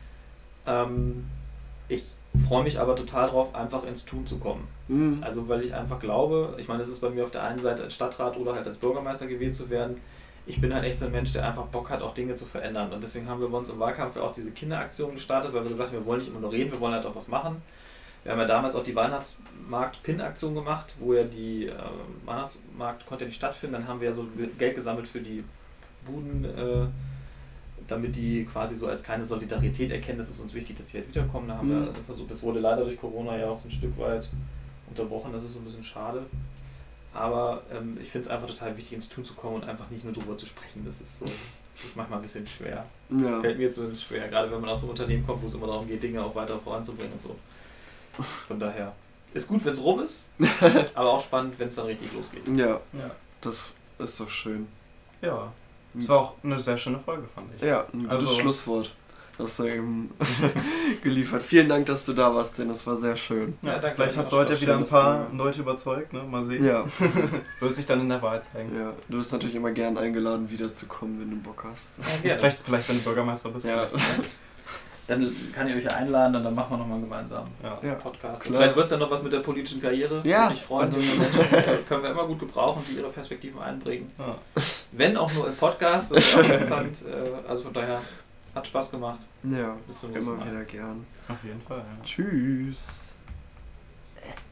Ich freue mich aber total drauf, einfach ins Tun zu kommen. Also weil ich einfach glaube, ich meine, es ist bei mir auf der einen Seite als Stadtrat oder halt als Bürgermeister gewählt zu werden. ich bin halt echt so ein Mensch, der einfach Bock hat, auch Dinge zu verändern. Und deswegen haben wir bei uns im Wahlkampf ja auch diese Kinderaktion gestartet, weil wir gesagt haben, wir wollen nicht immer nur reden, wir wollen halt auch was machen. Wir haben ja damals auch die Weihnachtsmarkt-Pin-Aktion gemacht, wo ja die Weihnachtsmarkt konnte ja nicht stattfinden. Dann haben wir ja so Geld gesammelt für die Buden, damit die quasi so als kleine Solidarität erkennen, das ist uns wichtig, dass sie halt wiederkommen. Da haben wir versucht, das wurde leider durch Corona ja auch ein Stück weit unterbrochen, das ist so ein bisschen schade. Aber ich finde es einfach total wichtig, ins Tun zu kommen und einfach nicht nur drüber zu sprechen. Das ist manchmal ein bisschen schwer. Ja. Fällt mir zumindest schwer, gerade wenn man aus so einem Unternehmen kommt, wo es immer darum geht, Dinge auch weiter voranzubringen und so. Von daher ist gut, wenn es rum ist, aber auch spannend, wenn es dann richtig losgeht. Ja, das ist doch schön. Ja, es war auch eine sehr schöne Folge, fand ich. Ja, ein gutes Schlusswort. Das hast du eben geliefert. Vielen Dank, dass du da warst, denn das war sehr schön. Ja, danke. Vielleicht hast du heute wieder ein paar Leute überzeugt, ne? Mal sehen. Ja. Wird sich dann in der Wahl zeigen. Ja, du bist natürlich immer gern eingeladen, wiederzukommen, wenn du Bock hast. Ja, vielleicht wenn du Bürgermeister bist. Ja. Dann kann ich euch ja einladen und dann machen wir nochmal gemeinsam Podcast. Vielleicht wird es dann noch was mit der politischen Karriere. Ja. Würde mich freuen, junge Menschen können wir immer gut gebrauchen, die ihre Perspektiven einbringen. Ja. Wenn auch nur im Podcast, das ist auch interessant. Also von daher hat Spaß gemacht. Ja, bis zum nächsten Mal. Immer wieder gern. Auf jeden Fall. Ja. Tschüss.